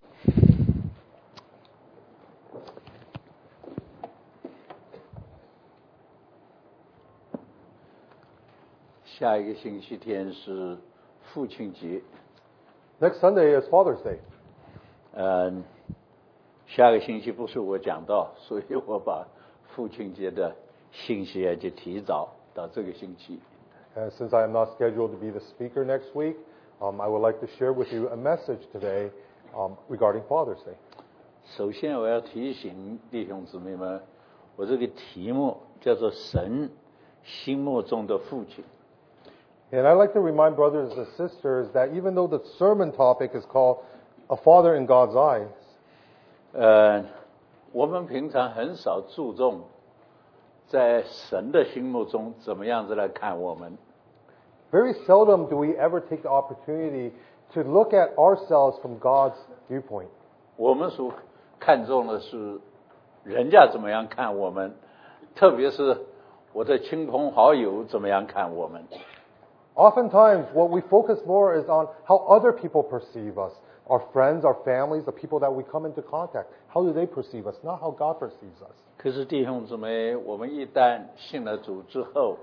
下一个星期天是父亲节。 Next Sunday is Father's Day. 下个星期不是我讲道，所以我把父亲节的信息就提早到这个星期。 Since I am not scheduled to be the speaker next week, I would like to share with you a message today regarding Father's Day. 首先我要提醒弟兄姊妹们，我这个题目叫做神心目中的父亲。 And I'd like to remind brothers and sisters that even though the sermon topic is called A Father in God's Eyes, 我们平常很少注重在神的心目中怎么样子来看我们。 Very seldom do we ever take the opportunity to look at ourselves from God's viewpoint. 我们所看重的是人家怎么样看我们，特别是我的亲朋好友怎么样看我们。 Oftentimes, what we focus more is on how other people perceive us. Our friends, our families, the people that we come into contact. How do they perceive us? Not how God perceives us. 可是弟兄姊妹，我们一旦信了主之后，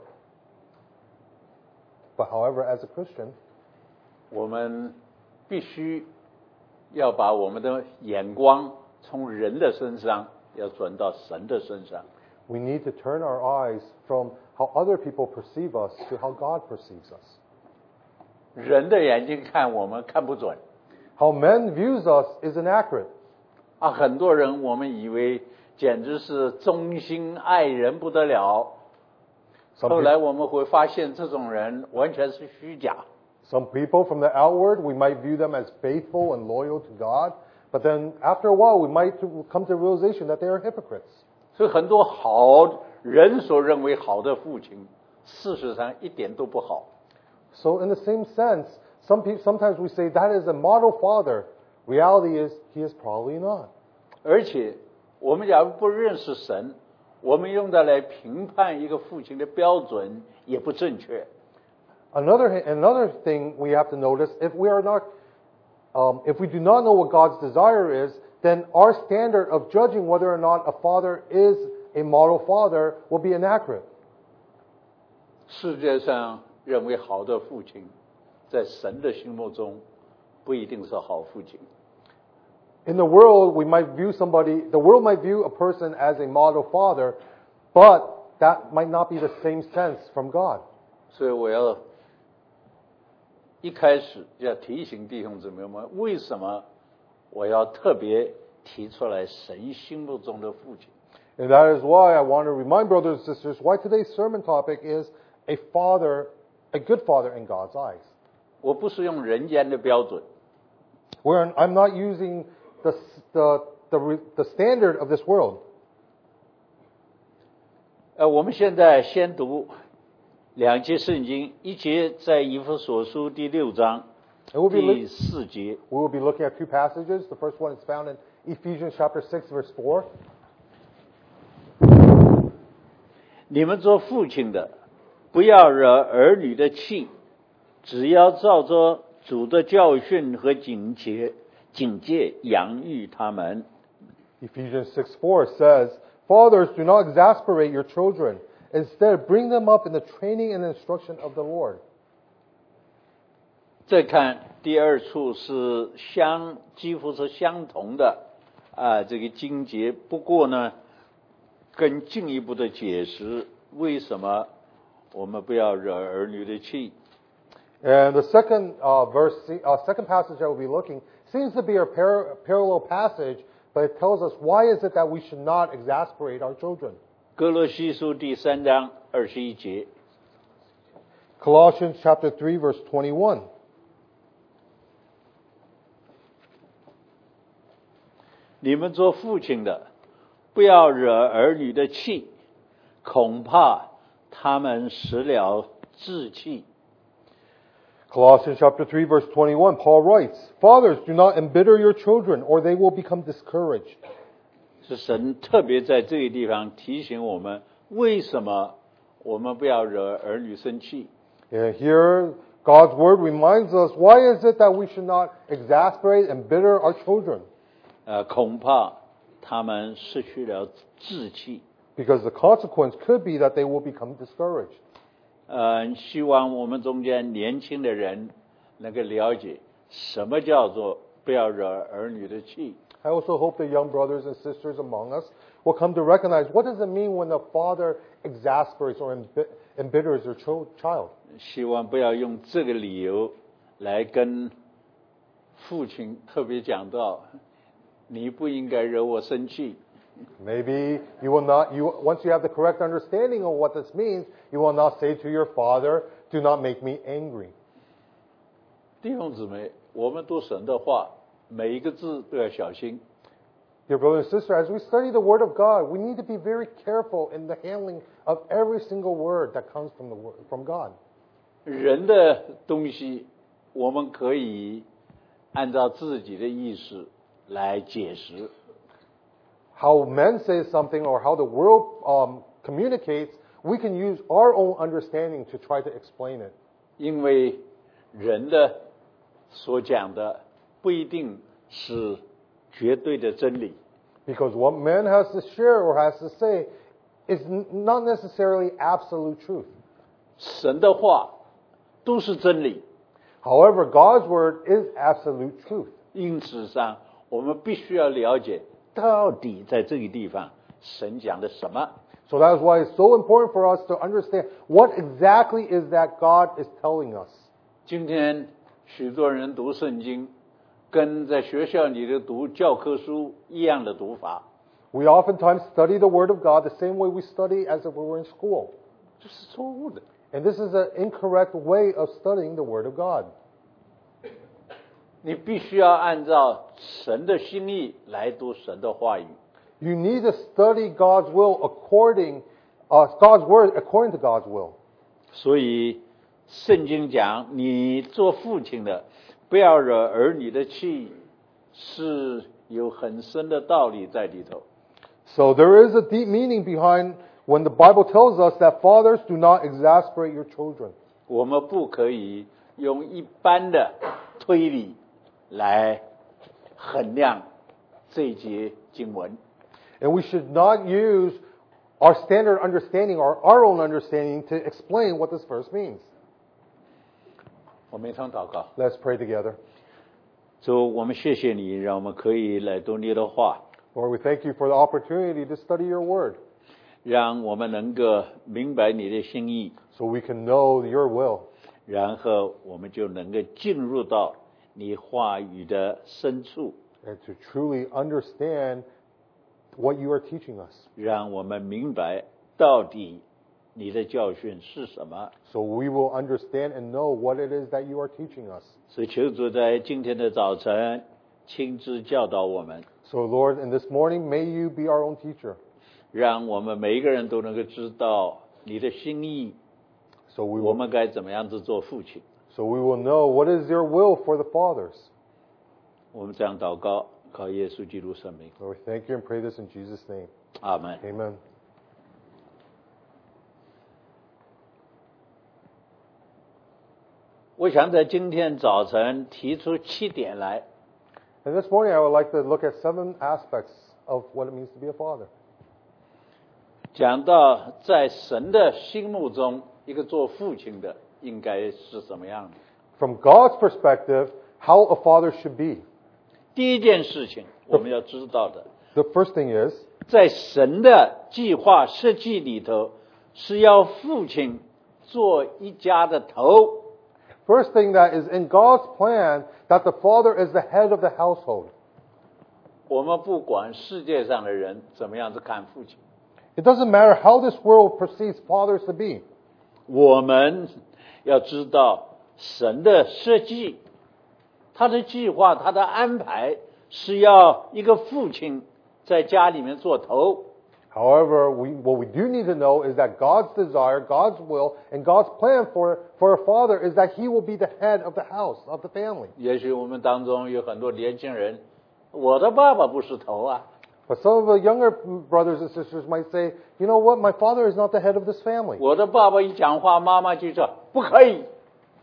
But however, as a Christian, 我们必须要把我们的眼光从人的身上要转到神的身上。 we need to turn our eyes from how other people perceive us to how God perceives us. 人的眼睛看我们看不准。 How men views us is inaccurate. 很多人我们以为简直是忠心爱人不得了，后来我们会发现这种人完全是虚假。 Some people from the outward, we might view them as faithful and loyal to God, but then after a while we might come to the realization that they are hypocrites. 所以很多好人所认为好的父亲，事实上一点都不好。 So in the same sense, sometimes we say that is a model father. Reality is he is probably not. 而且我们假如不认识神，我们用它来评判一个父亲的标准也不正确。 Another thing we have to notice, if we do not know what God's desire is, then our standard of judging whether or not a father is a model father will be inaccurate. 世界上认为好的父亲，在神的心目中不一定是好父亲。 In the world, the world might view a person as a model father, but that might not be the same sense from God. 所以我要一开始要提醒弟兄姊妹们，为什么我要特别提出来神心目中的父亲？ And that is why I want to remind brothers and sisters why today's sermon topic is a good father in God's eyes. 我不是用人间的标准， I'm not using the standard of this world. 我们现在先读两节圣经，一节在以弗所书第6章第4节。 We will be looking at two passages. The first one is found in Ephesians chapter 6, verse 4. 你们做父亲的，不要惹儿女的气，只要照着主的教训和警戒养育他们。 Ephesians 6:4 says, Fathers, do not exasperate your children. Instead, bring them up in the training and instruction of the Lord. 再看第二处是几乎是相同的这个经节，不过呢，更进一步的解释为什么我们不要惹儿女的气。 And the second second passage that we'll be looking seems to be a parallel passage, but it tells us why is it that we should not exasperate our children. 歌罗西书第3章21节。 Colossians chapter 3, verse 21. 你们做父亲的，不要惹儿女的气，恐怕他们失了志气。 Colossians chapter 3, verse 21, Paul writes, Fathers, do not embitter your children, or they will become discouraged. 是神特别在这个地方提醒我们，为什么我们不要惹儿女生气。 And here, God's word reminds us, why is it that we should not exasperate and embitter our children? 恐怕他们失去了志气。 Because the consequence could be that they will become discouraged. 希望我们中间年轻的人能够了解什么叫做不要惹儿女的气。 I also hope the young brothers and sisters among us will come to recognize what does it mean when the father exasperates or embitters their child. 希望不要用这个理由来跟父亲特别讲到，你不应该惹我生气。 Maybe you will not, once you have the correct understanding of what this means, you will not say to your father, do not make me angry. 弟兄姊妹，我们读神的话，每一个字都要小心。 Dear brother and sister, as we study the Word of God, we need to be very careful in the handling of every single word that comes from God. 人的东西，我们可以按照自己的意识来解释。 How men say something or how the world communicates, we can use our own understanding to try to explain it. 因为人的所讲的不一定是绝对的真理。 Because what man has to share or has to say is not necessarily absolute truth. 神的话都是真理， However, God's word is absolute truth. 因此上我们必须要了解到底在这个地方神讲的什么。 So that is why it's so important for us to understand what exactly is that God is telling us. 今天许多人读圣经，跟在学校里的读教科书一样的读法， We oftentimes study the Word of God the same way we study as if we were in school. 这是错误的。 And this is an incorrect way of studying the Word of God. 你必须要按照神的心意来读神的话语。 You need to study God's will God's Word according to God's will. 所以圣经讲，你做父亲的不要惹儿女的气，是有很深的道理在里头。 So there is a deep meaning behind when the Bible tells us that fathers do not exasperate your children. 我们不可以用一般的推理来衡量这一节经文。 And we should not use our standard understanding or our own understanding to explain what this verse means. 我们一同祷告。 Let's pray together. 主，我们谢谢你，让我们可以来读你的话， Lord, we thank you for the opportunity to study your word 让我们能够明白你的心意， so we can know your will. 然后我们就能够进入到你话语的深处， And to truly understand what you are teaching us. 让我们明白到底你的教训是什么。 So we will understand and know what it is that you are teaching us. 所以求主在今天的早晨亲自教导我们， So Lord, in this morning, may you be our own teacher. 让我们每一个人都能够知道你的心意， So we 我 will, 们该怎么样子做父亲。 so we will know what is your will for the fathers. 我们这样祷告，靠耶稣基督圣名， Lord, we thank you and pray this in Jesus' name. 阿门。 Amen. 我想在今天早晨提出7点来， And this morning, I would like to look at 7 aspects of what it means to be a father. 讲到在神的心目中，一个做父亲的应该是什么样的。 From God's perspective, how a father should be. 第一件事情我们要知道的， The first thing is, 在神的计划设计里头，是要父亲做一家的头。 first thing that is in God's plan, that the father is the head of the household. 我们不管世界上的人怎么样子看父亲， It doesn't matter how this world perceives fathers to be. 我们要知道神的设计，他的计划，他的安排是要一个父亲在家里面做头。 However, what we do need to know is that God's desire, God's will, and God's plan for a father is that he will be the head of the house, of the family. 也许我们当中有很多年轻人，我的爸爸不是头啊， But some of the younger brothers and sisters might say, you know what, my father is not the head of this family. 我的爸爸一讲话，妈妈就说不可以。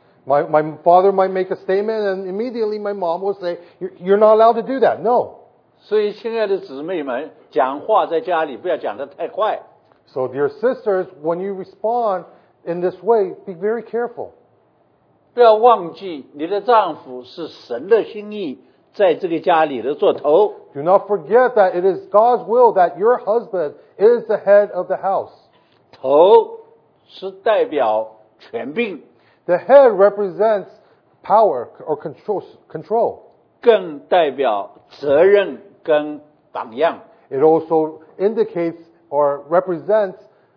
My father might make a statement and immediately my mom will say, you're not allowed to do that. No. 所以，亲爱的姊妹们，讲话在家里不要讲得太快。 So, dear sisters, when you respond in this way, be very careful. 不要忘记，你的丈夫是神的心意，在这个家里的做头。 Do not forget that it is God's will that your husband is the head of the house. 头是代表权柄， The head represents power or control. 更代表责任跟榜样。 It also indicates or represents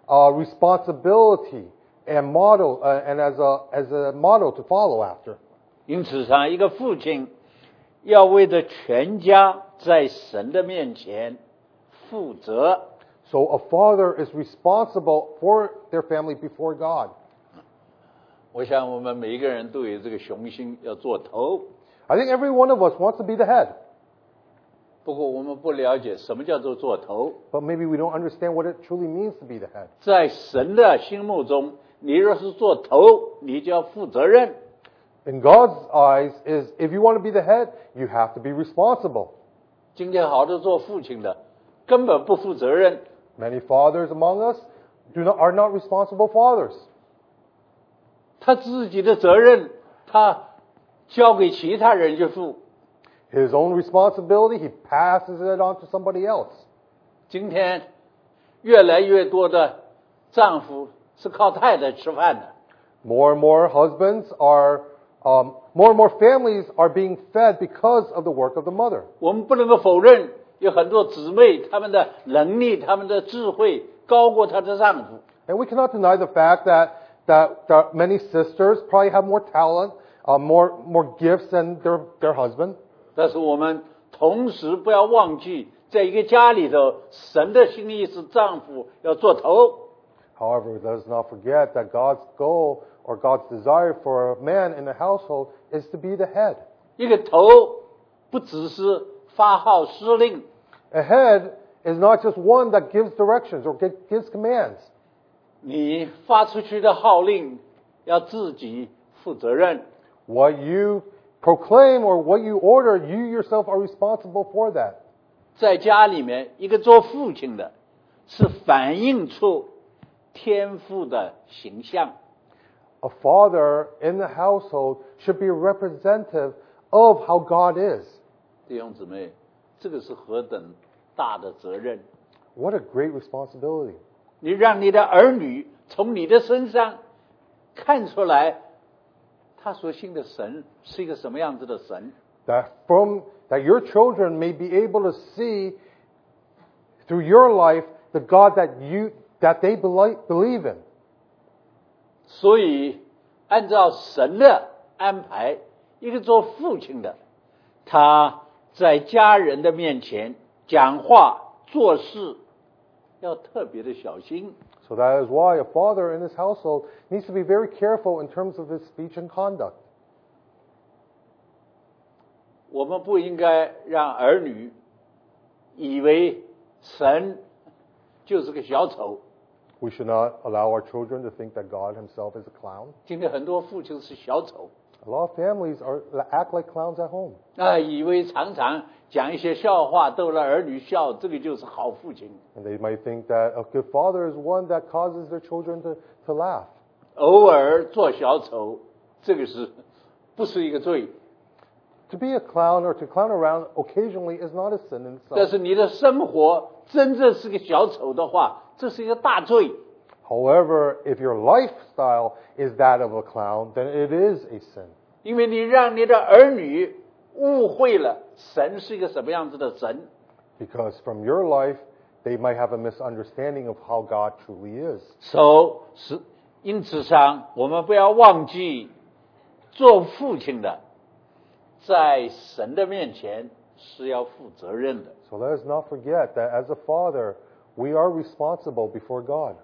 responsibility and model, and as a model to follow after. 因此上，一个父亲要为着全家在神的面前负责。 So a father is responsible for their family before God. 我想我们每一个人都有这个雄心要做头， I think every one of us wants to be the head, 不过我们不了解什么叫做做头。 but maybe we don't understand what it truly means to be the head. 在神的心目中，你若是做头，你就要负责任。 In God's eyes, is if you want to be the head, you have to be responsible. 今天好多做父亲的根本不负责任， Many fathers among us are not responsible fathers. 他自己的责任他交给其他人去负。 His own responsibility, he passes it on to somebody else. 今天越来越多的丈夫是靠太太吃饭的， More and more husbands more and more families are being fed because of the work of the mother. 我们不能够否认，有很多姊妹她们的能力、她们的智慧高过她的丈夫。 And we cannot deny the fact that many sisters probably have more talent, more gifts than their husband. 但是我们同时不要忘记，在一个家里头，神的心意是丈夫要做头。 However, let us not forget that God's goal or God's desire for a man in the household is to be the head. 一个头不只是发号施令， A head is not just one that gives directions or gives commands. 你发出去的号令要自己负责任。 What you proclaim or what you order, you yourself are responsible for that. 在家里面，一个做父亲的是反映出天父的形象。 A father in the household should be a representative of how God is. 弟兄姊妹，这个是何等大的责任！ What a great responsibility. 你让你的儿女从你的身上看出来，他所信的神是一个什么样子的神。 That your children may be able to see through your life the God that they believe in. 所以，按照神的安排，一个做父亲的，他在家人的面前讲话做事要特别的小心。 So that is why a father in his household needs to be very careful in terms of his speech and conduct. 我们不应该让儿女以为神就是个小丑。 We should not allow our children to think that God himself is a clown. 今天很多父亲是小丑， A lot of families act like clowns at home. 以为常常讲一些笑话逗了儿女笑，这个就是好父亲。 And they might think that a good father is one that causes their children to laugh. 偶尔做小丑，这个不是一个罪？ To be a clown or to clown around occasionally is not a sin in 但 itself. 是你的生活真正是个小丑的话，这是一个大罪。 However, if your lifestyle is that of a clown, then it is a sin. 因为你让你的儿女误会了神是一个什么样子的神。 Because from your life, they might have a misunderstanding of how God truly is. 因此上，我们不要忘记，做父亲的在神的面前是要负责任的。 So let us not forget that as a father, we are responsible before God.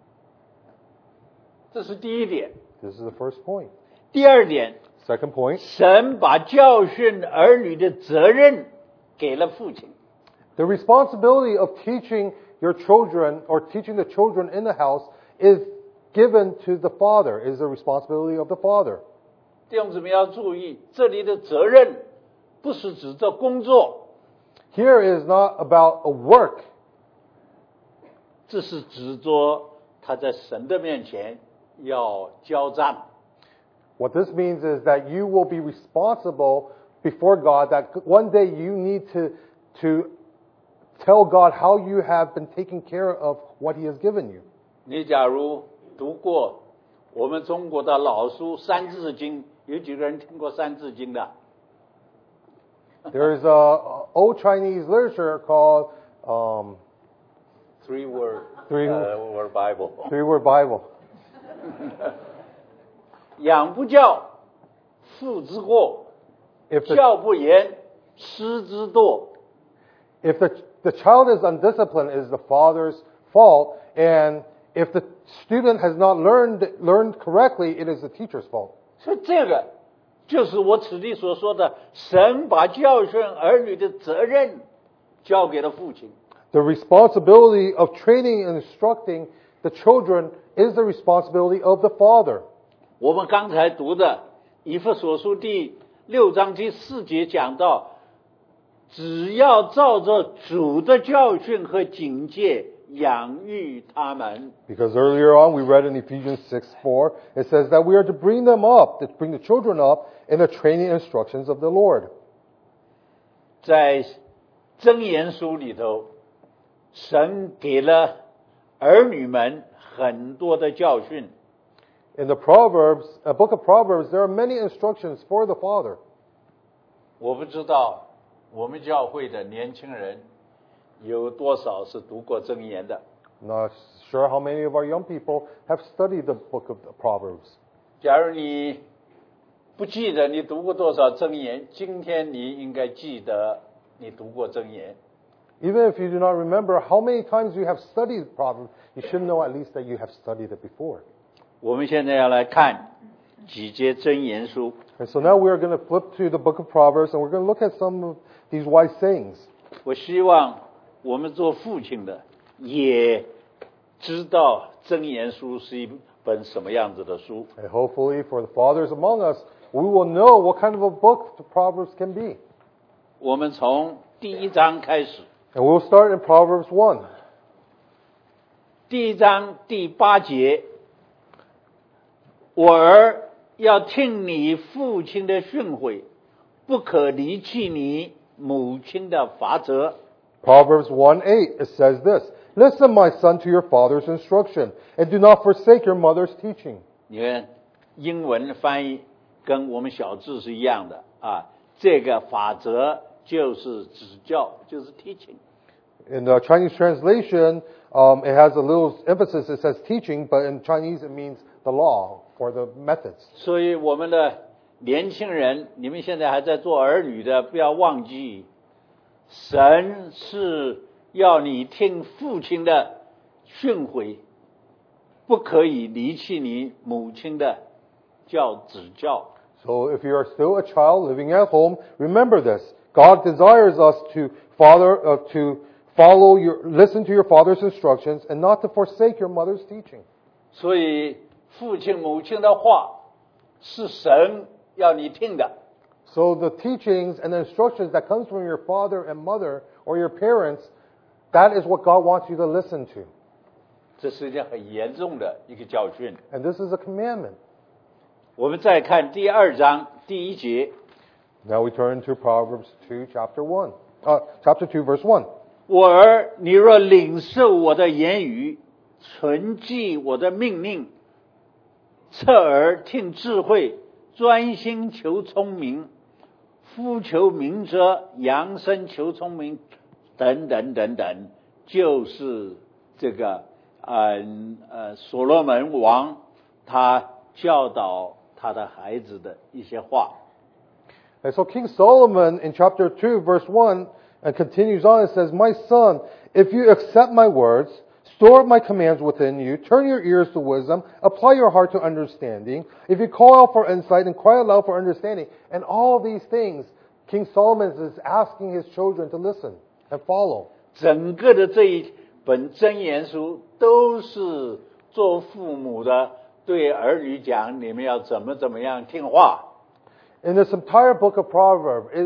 这是第一点。 This is the first point. 第二点， Second point, 神把教训儿女的责任给了父亲。 the responsibility of teaching your children or teaching the children in the house is given to the father, is the responsibility of the father. 弟兄姊妹要注意，这里的责任不是指着工作。 Here it is not about a work. 这是指着他在神的面前要交账。 What this means is that you will be responsible before God, that one day you need to tell God how you have been taking care of what He has given you. 你假如读过我们中国的老书《三字经》，有几个人听过《三字经》的？ There's a old Chinese literature called Three-word Three-word Bible。 Three-word Bible. 养不教，父之过； If 教不严，师之惰。 the child is undisciplined, it is the father's fault, and if the student has not learned correctly, it is the teacher's fault. 所以这个就是我此地所说的，神把教训儿女的责任交给了父亲。 The responsibility of training and instructing the children is the responsibility of the father. 我们刚才读的以弗所书第6章第4节讲到，只要照着主的教训和警戒养育他们。 Because earlier on we read in Ephesians 6:4, it says that we are to bring them up, to bring the children up in the training and instructions of the Lord. 在箴言书里头，神给了儿女们很多的教训。 In the book of Proverbs, there are many instructions for the father. 我不知道我们教会的年轻人有多少是读过箴言的。 I'm not sure how many of our young people have studied the book of Proverbs. 假如你不记得你读过多少箴言，今天你应该记得你读过箴言。 Even if you do not remember how many times you have studied Proverbs, you should know at least that you have studied it before. 我们现在要来看几节箴言书。 And so now we are going to flip to the book of Proverbs and we're going to look at some of these wise sayings. 我希望我们做父亲的也知道箴言书是一本什么样子的书。 And hopefully for the fathers among us, we will know what kind of a book the Proverbs can be. 我们从第1章开始， And we'll start in Proverbs 1. 第1章第8节，我儿要听你父亲的训诲，不可离弃你母亲的法则。 Proverbs 1:8, it says this, Listen, my son, to your father's instruction, and do not forsake your mother's teaching. 你看，英文翻译跟我们小字是一样的啊。这个法则就是指教，就是 teaching。 In the Chinese translation, it has a little emphasis, it says teaching, but in Chinese it means the law or the methods. 所以我们的年轻人，你们现在还在做儿女的，不要忘记，神是要你听父亲的训诲，不可以离弃你母亲的指教。 So if you are still a child living at home, remember this. God desires us to listen to your father's instructions and not to forsake your mother's teaching. 所以父亲母亲的话是神要你听的。 So the teachings and the instructions that comes from your father and mother or your parents, that is what God wants you to listen to. 这是一件很严重的一个教训。 And this is a commandment. 我们再看第2章第1节， Now we turn to Proverbs 2, chapter 2, verse 1. 我儿，你若领受我的言语，存记我的命令，侧耳听智慧，专心求聪明，夫求明哲，扬声求聪明，等等等等，就是这个所罗门王他教导他的孩子的一些话。 And so King Solomon in chapter 2, verse 1, and continues on, it says, My son, if you accept my words, store up my commands within you, turn your ears to wisdom, apply your heart to understanding, if you call out for insight and cry aloud for understanding, and all these things, King Solomon is asking his children to listen and follow. 整个的这一本箴言书都是做父母的对儿女讲，你们要怎么样听话。 In this entire book of Proverbs, it is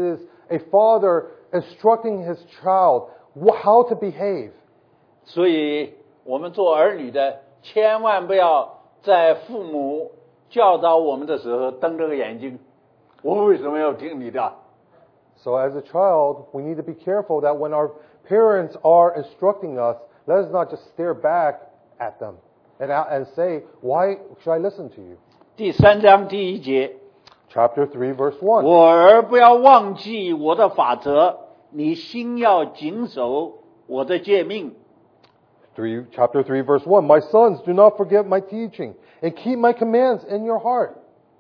a father instructing his child how to behave. 所以我们做儿女的千万不要在父母教导我们的时候瞪着个眼睛，我为什么要听你的？ So as a child, we need to be careful that when our parents are instructing us, let us not just stare back at them and say, why should I listen to you? 第3章第1节， Chapter 3, verse 1. 我儿不要忘记我的法则，你心要谨守我的诫命。 Chapter 3, verse 1. My sons, do not forget my teaching and keep my commands in your heart.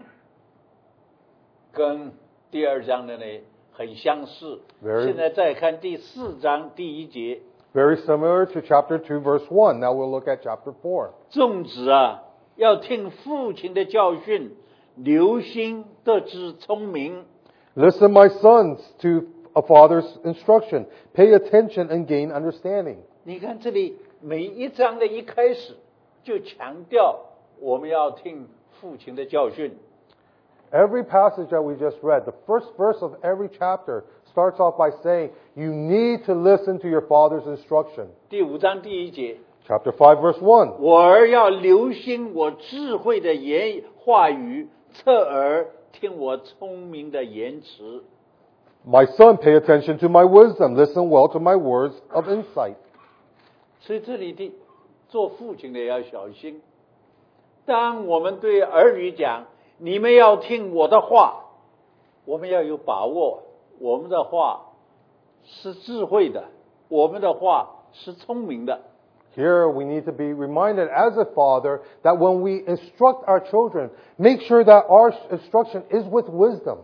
跟第2章的呢很相似。 Very- 现在再看第4章第1节， Very similar to chapter 2, verse 1. Now we'll look at chapter 4. 众子啊，要听父亲的教训，留心得知聪明。 Listen, my sons, to a father's instruction. Pay attention and gain understanding. 你看这里每一章的一开始就强调我们要听父亲的教训。 Every passage that we just read, the first verse of every chapter starts off by saying, you need to listen to your father's instruction. 第5章第1节， Chapter 5, verse 1. 我儿要留心我智慧的话语，侧耳听我聪明的言辞。 My son, pay attention to my wisdom. Listen well to my words of insight. 所以这里的做父亲的要小心。当我们对儿女讲，你们要听我的话，我们要有把握，我们的话是智慧的，我们的话是聪明的。 Here we need to be reminded as a father that when we instruct our children, make sure that our instruction is with wisdom.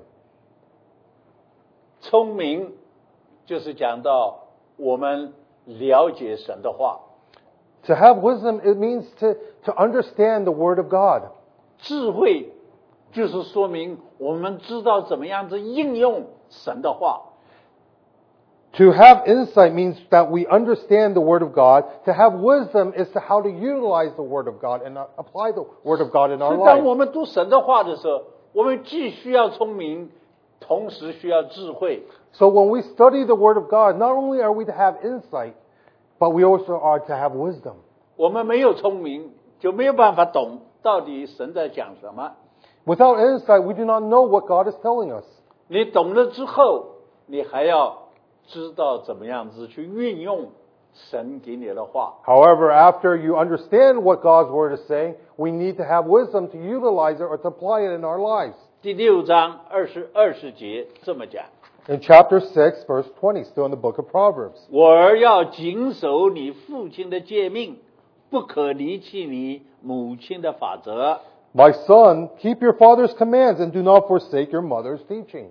聪明就是讲到我们了解神的话， To have wisdom, it means to understand the Word of God. 智慧就是说明我们知道怎么样子应用神的话。 To have insight means that we understand the Word of God. To have wisdom is to how to utilize the Word of God and apply the Word of God in 所 our 以当 life. 我们读神的话的时候，我们既需要聪明，同时需要智慧。 So when we study the Word of God, not only are we to have insight, but we also are to have wisdom. 我们没有聪明，就没有办法懂到底神在讲什么。 Without insight, we do not know what God is telling us. 你懂了之后，你还要知道怎么样子去运用神给你的话。 However, after you understand what God's Word is saying, we need to have wisdom to utilize it or to apply it in our lives. 第6章20节这么讲： In chapter 6, verse 20, still in the book of Proverbs. 我儿要谨守你父亲的诫命，不可离弃你母亲的法则。 My son, keep your father's commands and do not forsake your mother's teaching.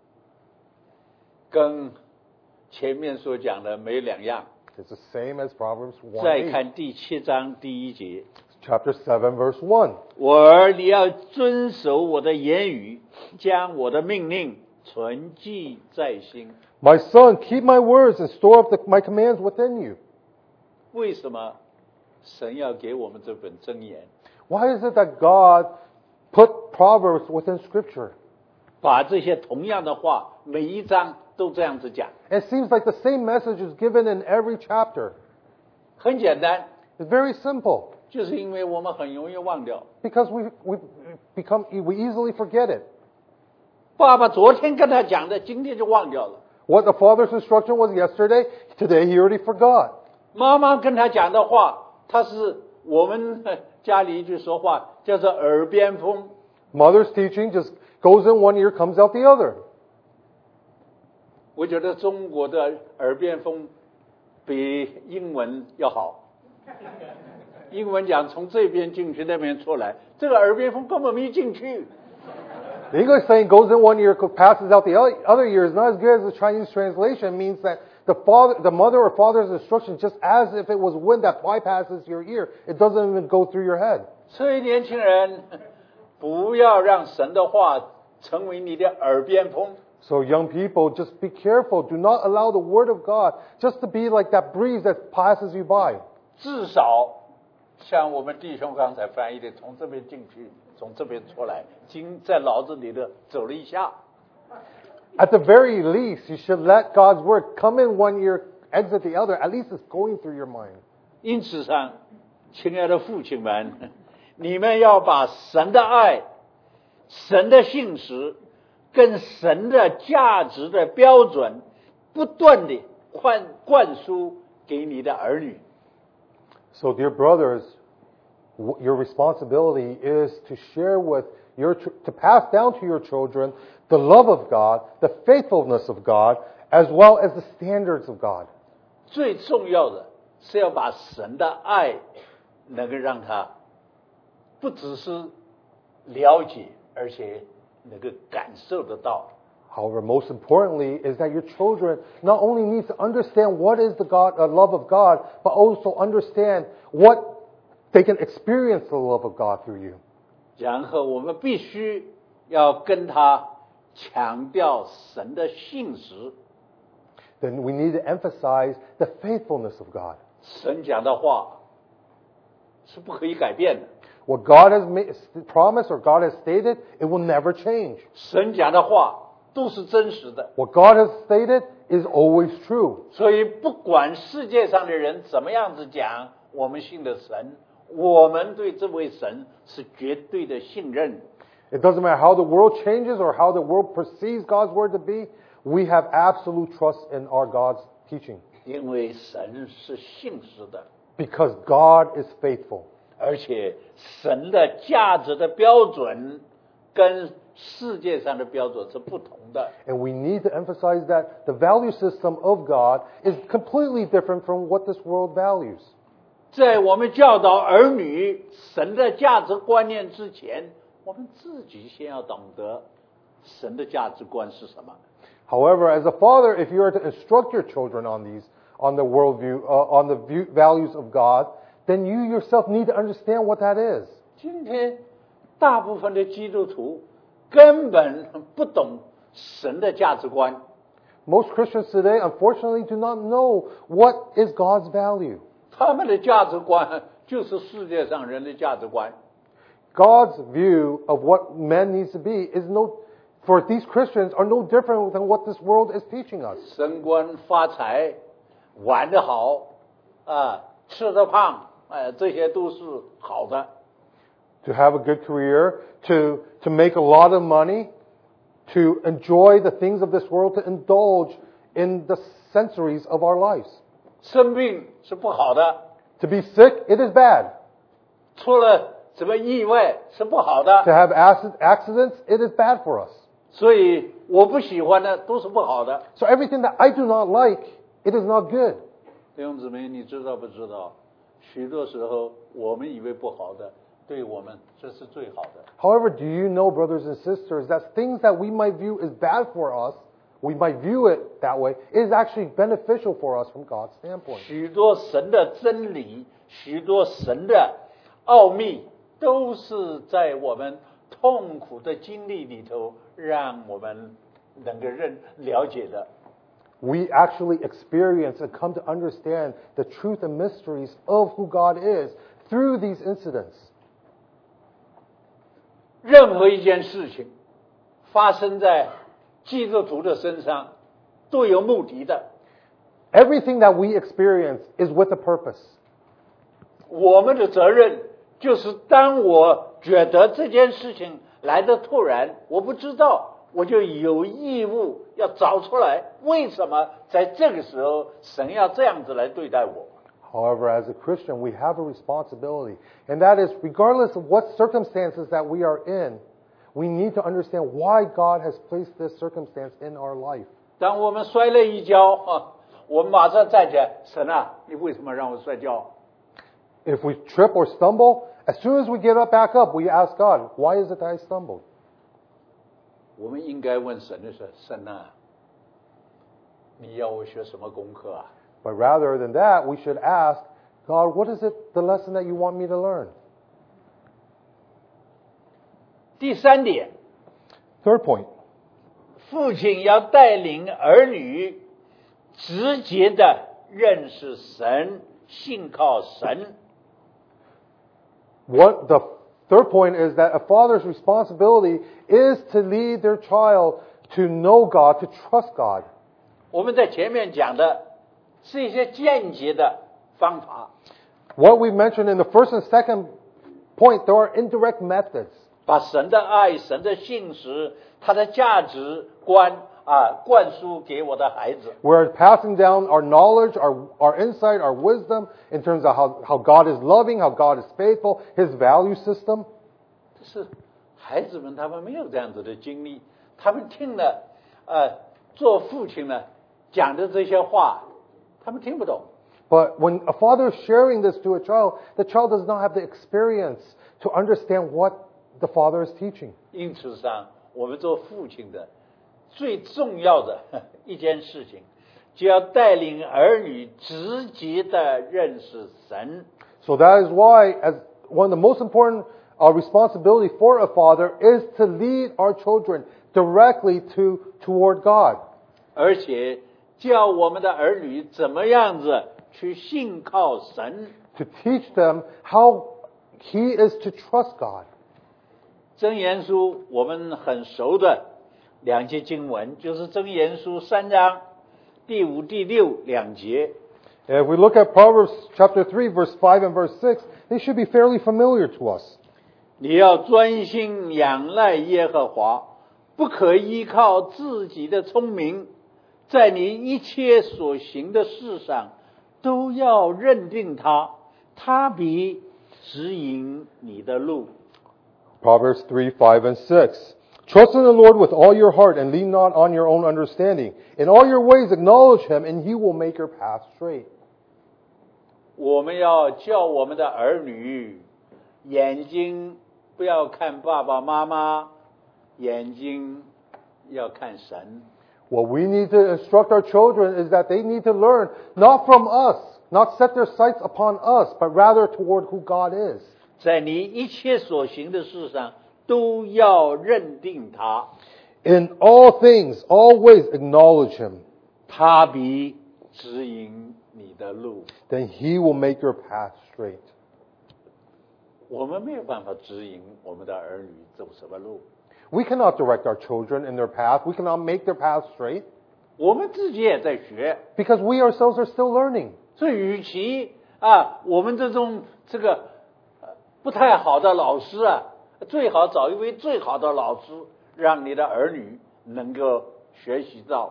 跟前面所讲的没两样。 It's the same as Proverbs 再 1, 看第7章第1节， chapter 7, verse 1. 我儿，你要遵守我的言语，将我的命令存记在心。 My son, keep my words and store up my commands within you. 为什么神要给我们这本箴言？ Why is it that God put Proverbs within Scripture? 把这些同样的话，每一章都这样子讲， It seems like the same message is given in every chapter. 很简单， It's very simple 就是因为我们很容易忘掉。 because we easily forget it. 爸爸昨天跟他讲的，今天就忘掉了。 What the father's instruction was yesterday, today he already forgot. 妈妈跟他讲的话，他是我们家里一句说话叫做耳边风。 Mother's teaching just goes in one ear, comes out the other. 我觉得中国的耳边风比英文要好。英文讲从这边进去，那边出来，这个耳边风根本没进去。 The English saying goes in one ear, passes out the other ear is not as good as the Chinese translation. It means that the mother or father's instruction, just as if it was wind that bypasses your ear, it doesn't even go through your head. 所以年轻人不要让神的话成为你的耳边风。 So young people, just be careful. Do not allow the word of God just to be like that breeze that passes you by. 至少像我们弟兄刚才翻译的，从这边进去，从这边出来，经在脑子里的走了一下。 At the very least, you should let God's word come in one ear, exit the other. At least it's going through your mind. 因此上，亲爱的父亲们，你们要把神的爱、神的信实跟神的价值的标准，不断的灌输给你的儿女。 So, dear brothers, your responsibility is to share with to pass down to your children the love of God, the faithfulness of God, as well as the standards of God. 最重要的是要把神的爱能够让他不只是了解，而且能够感受得到。 However, most importantly is that your children not only need to understand what is the love of God, but also understand what they can experience the love of God through you. 然后我们必须要跟他强调神的信实。 Then we need to emphasize the faithfulness of God. 神讲的话是不可以改变的。 What God has promised or God has stated, it will never change. 神讲的话都是真实的。 What God has stated is always true. 所以不管世界上的人怎么样子讲，我们信的神，我们对这位神是绝对的信任。 It doesn't matter how the world changes or how the world perceives God's word to be, we have absolute trust in our God's teaching. 因为神是信实的， Because God is faithful. 而且神的价值的标准跟世界上的标准是不同的。 And we need to emphasize that the value system of God is completely different from what this world values. 在我们教导儿女神的价值观念之前，我们自己先要懂得神的价值观是什么。 However, as a father, if you are to instruct your children on the worldview, on the values of God, then you yourself need to understand what that is. 今天大部分的基督徒根本不懂神的价值观。 Most Christians today, unfortunately, do not know what is God's value. 他们的价值观就是世界上人的价值观。 God's view of what man needs to be for these Christians are no different than what this world is teaching us. 升官发财，玩得好，吃得胖，这些都是好的。 To have a good career, to make a lot of money, to enjoy the things of this world, to indulge in the sensories of our lives. 生病是不好的， To be sick, it is bad. 出了什么意外是不好的。 To have accidents, it is bad for us. 所以我不喜欢的都是不好的。 So everything that I do not like, it is not good. 弟兄姊妹，你知道不知道？许多时候我们以为不好的，对我们这是最好的。 However, do you know, brothers and sisters, that things that we might view as bad for us, we might view it that way, is actually beneficial for us from God's standpoint. 许多神的真理，许多神的奥秘，都是在我们痛苦的经历里头，让我们能够了解的。 We actually experience and come to understand the truth and mysteries of who God is through these incidents. 任何一件事情发生在基督徒的身上，都有目的的。 Everything that we experience is with a purpose. 我们的责任就是，当我觉得这件事情来得突然，我不知道，我就有义务要找出来，为什么在这个时候神要这样子来对待我。 However, as a Christian, we have a responsibility, and that is, regardless of what circumstances that we are in, we need to understand why God has placed this circumstance in our life. 当我们摔了一跤，我们马上站起来，神啊，你为什么让我摔跤？ If we trip or stumble, as soon as we get back up, we ask God, why is it that I stumbled? 我们应该问神的是：神啊，你要我学什么功课啊？ But rather than that, we should ask, God, what is it, the lesson that you want me to learn? 第三点， Third point, 父亲要带领儿女直接的认识神，信靠神。 the third point is that a father's responsibility is to lead their child to know God, to trust God. 我们在前面讲的是一些间接的方法， What we mentioned in the first and second point, there are indirect methods. 把神的爱、神的信实、他的价值观灌输给我的孩子。 We're passing down our knowledge, our insight, our wisdom in terms of how God is loving, how God is faithful, His value system. 但是孩子们他们没有这样子的经历，他们听了做父亲呢讲的这些话，他们听不懂。 But when a father is sharing this to a child, the child does not have the experience to understand what the father is teaching. 因此上，我们做父亲的最重要的一件事情，就要带领儿女直接的认识神。 So that is why, as one of the most important responsibility for a father is to lead our children directly toward God. 而且教我们的儿女怎么样子去信靠神。 To teach them how He is to trust God. 箴言书我们很熟的两节经文，就是箴言书3章第5、第6两节。 If we look at Proverbs chapter 3, verse 5 and verse 6, they should be fairly familiar to us. 你要专心仰赖耶和华，不可依靠自己的聪明，在你一切所行的事上都要认定他，他必指引你的路。 Proverbs 3, 5, and 6. Trust in the Lord with all your heart and lean not on your own understanding. In all your ways acknowledge Him and He will make your path straight. 我们要教我们的儿女，眼睛不要看爸爸妈妈，眼睛要看神。 What we need to instruct our children is that they need to learn not from us, not set their sights upon us, but rather toward who God is. 在你一切所行的事上，都要认定他， In all things, always acknowledge Him. 他必指引你的路。 Then He will make your path straight. 我们没有办法指引我们的儿女走什么路， We cannot direct our children in their path. We cannot make their path straight 我们自己也在学。 because we ourselves are still learning. 所以，与其我们这种不太好的老师最好找一位最好的老师，让你的儿女能够学习到。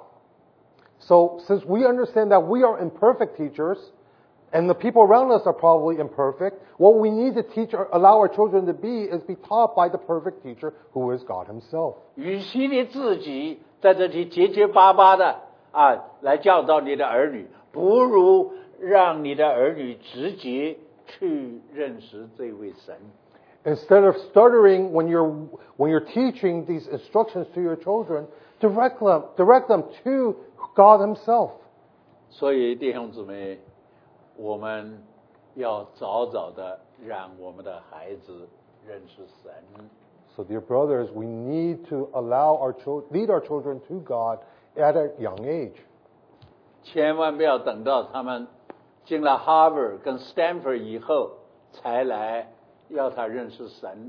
So, since we understand that we are imperfect teachers, and the people around us are probably imperfect, what we need to allow our children to be is be taught by the perfect teacher who is God Himself. 与其你自己在这里结结巴巴的来教导你的儿女，不如让你的儿女直接去认识这位神。 Instead of stuttering when you're teaching these instructions to your children, direct them to God Himself. 所以弟兄姊妹，我们要早早的让我们的孩子认识神。 So, dear brothers, we need to lead our children to God at a young age. 千万不要等到他们进了 Harvard 跟 Stanford 以后，才来要他认识神。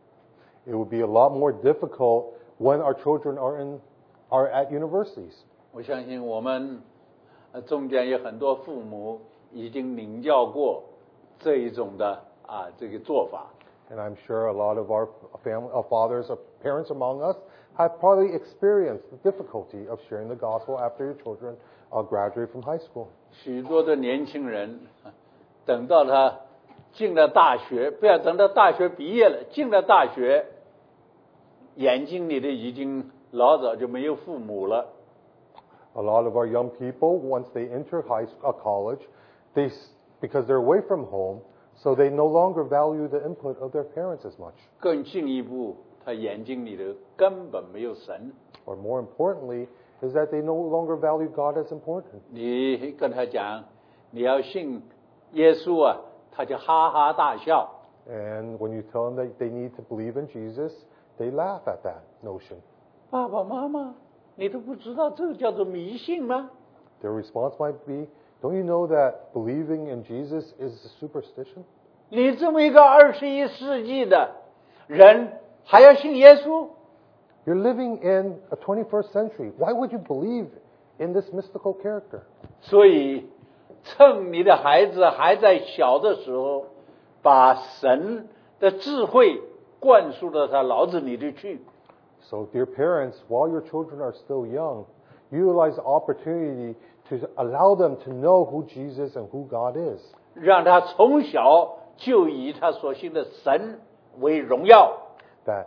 It would be a lot more difficult when our children are at universities. 我相信我们中间有很多父母已经领教过这一种的这个做法。 And I'm sure a lot of our fathers or parents among us have probably experienced the difficulty of sharing the gospel after your children graduate from high school. 许多的年轻人等到他进了大学，不要等到大学毕业了，进了大学，眼睛里的已经老早就没有父母了。 A lot of our young people, once they enter college, because they're away from home, so they no longer value the input of their parents as much. 更进一步，他眼睛里的根本没有神。 Or more importantly, is that they no longer value God as important. 你跟他讲你要信耶稣他就哈哈大笑。 And when you tell them that they need to believe in Jesus, they laugh at that notion. 爸爸妈妈，你都不知道这个叫做迷信吗？ Their response might be, don't you know that believing in Jesus is a superstition? 你这么一个21世纪的人还要信耶稣？ You're living in a 21st century. Why would you believe in this mystical character? 所以，趁你的孩子还在小的时候，把神的智慧灌输到他脑子里头去。 So, dear parents, while your children are still young, utilize the opportunity to allow them to know who Jesus and who God is. 让他从小就以他所信的神为荣耀。 That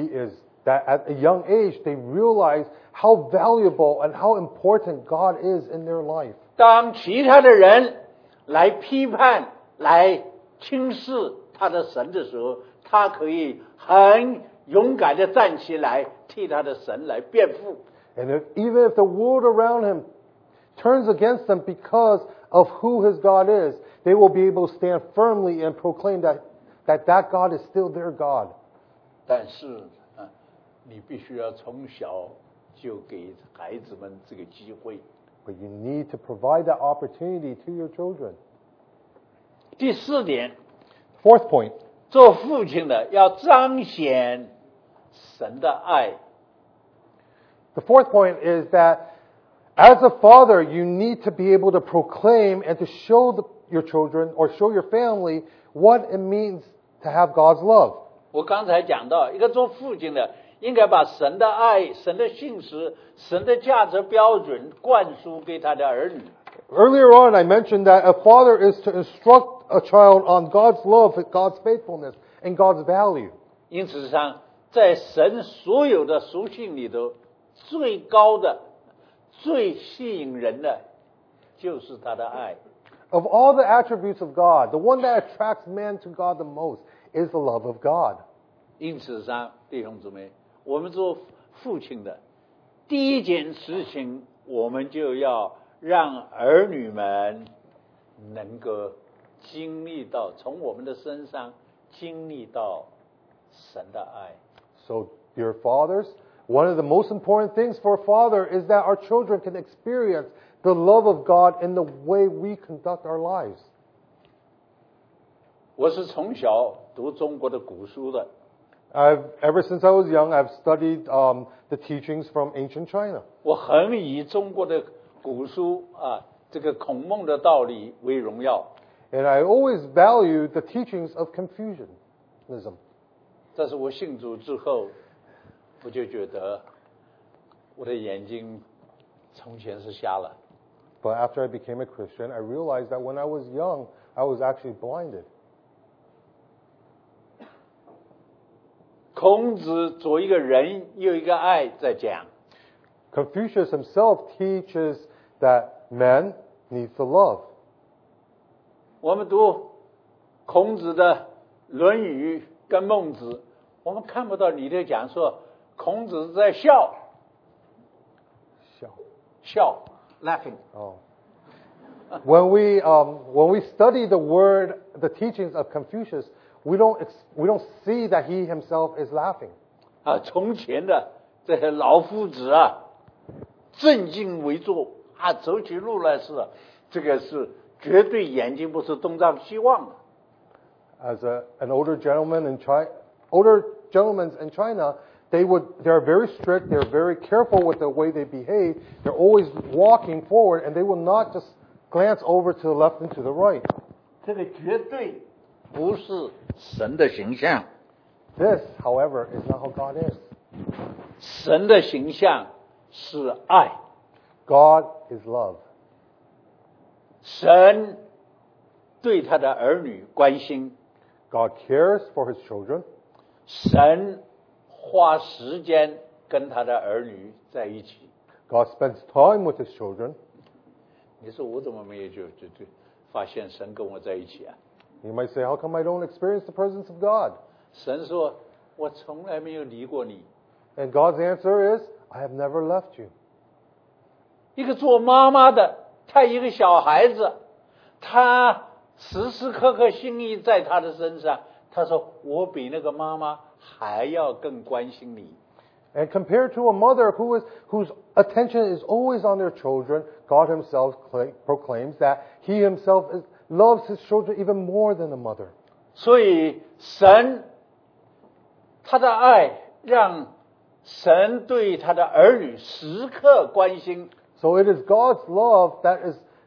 at a young age they realize how valuable and how important God is in their life. 当其他的人来批判、来轻视他的神的时候，他可以很勇敢地站起来，替他的神来辩护。 And even if the world around him turns against them because of who his God is, they will be able to stand firmly and proclaim that God is still their God. 但是你必须要从小就给孩子们这个机会。 But you need to provide that opportunity to your children. 第四点， Fourth point, 做父亲的要彰显神的爱。 the fourth point is that as a father, you need to be able to proclaim and to show your children or show your family what it means to have God's love. 我刚才讲到，一个做父亲的应该把神的爱、神的信实、神的价值标准灌输给他的儿女。 Earlier on, I mentioned that a father is to instruct a child on God's love, God's faithfulness, and God's value. 因此上，在神所有的属性里头，最高的、最吸引人的，就是他的爱。 Of all the attributes of God, the one that attracts man to God the most is the love of God. 因此上，弟兄姊妹，我们做父亲的，第一件事情，我们就要让儿女们能够经历到，从我们的身上经历到神的爱。 So, dear fathers, one of the most important things for a father is that our children can experience the love of God in the way we conduct our lives. 我是从小读中国的古书的， Ever since I was young, I've studied the teachings from ancient China. 我很以中国的古书这个孔孟的道理为荣耀。 And I always valued the teachings of Confucianism. 但是我信主之后，我就觉得我的眼睛从前是瞎了。 But after I became a Christian, I realized that when I was young, I was actually blinded. 孔子做一个人有一个爱在讲， Confucius himself teaches that man needs to love. 我们读孔子的《论语》跟孟子，我们看不到里头讲说孔子在笑 laughing。 Oh. When we study the teachings of Confucius, we don't see that he himself is laughing. 从前的这些老夫子正襟危坐走起路来是这个是绝对眼睛不是东张西望的。 As an older gentleman in China, they are very strict. They're very careful with the way they behave. They're always walking forward, and they will not just glance over to the left and to the right. 这个绝对不是神的形象。 This, however, is not how God is. 神的形象是爱， God is love. 神对他的儿女关心， God cares for his children. 神花时间跟他的儿女在一起。 God spends time with his children. 你说我怎么没有就发现神跟我在一起啊？ You might say, how come I don't experience the presence of God? 神说我从来没有离过你。 And God's answer is, I have never left you. 一个做妈妈的，他一个小孩子，他时时刻刻心意在他的身上。他说我比那个妈妈还要更关心你。 And compared to a mother whose attention is always on their children, God himself proclaims that he himself loves his children even more than a mother. 所以神他的爱让神对他的儿女时刻关心。 So it is God's love that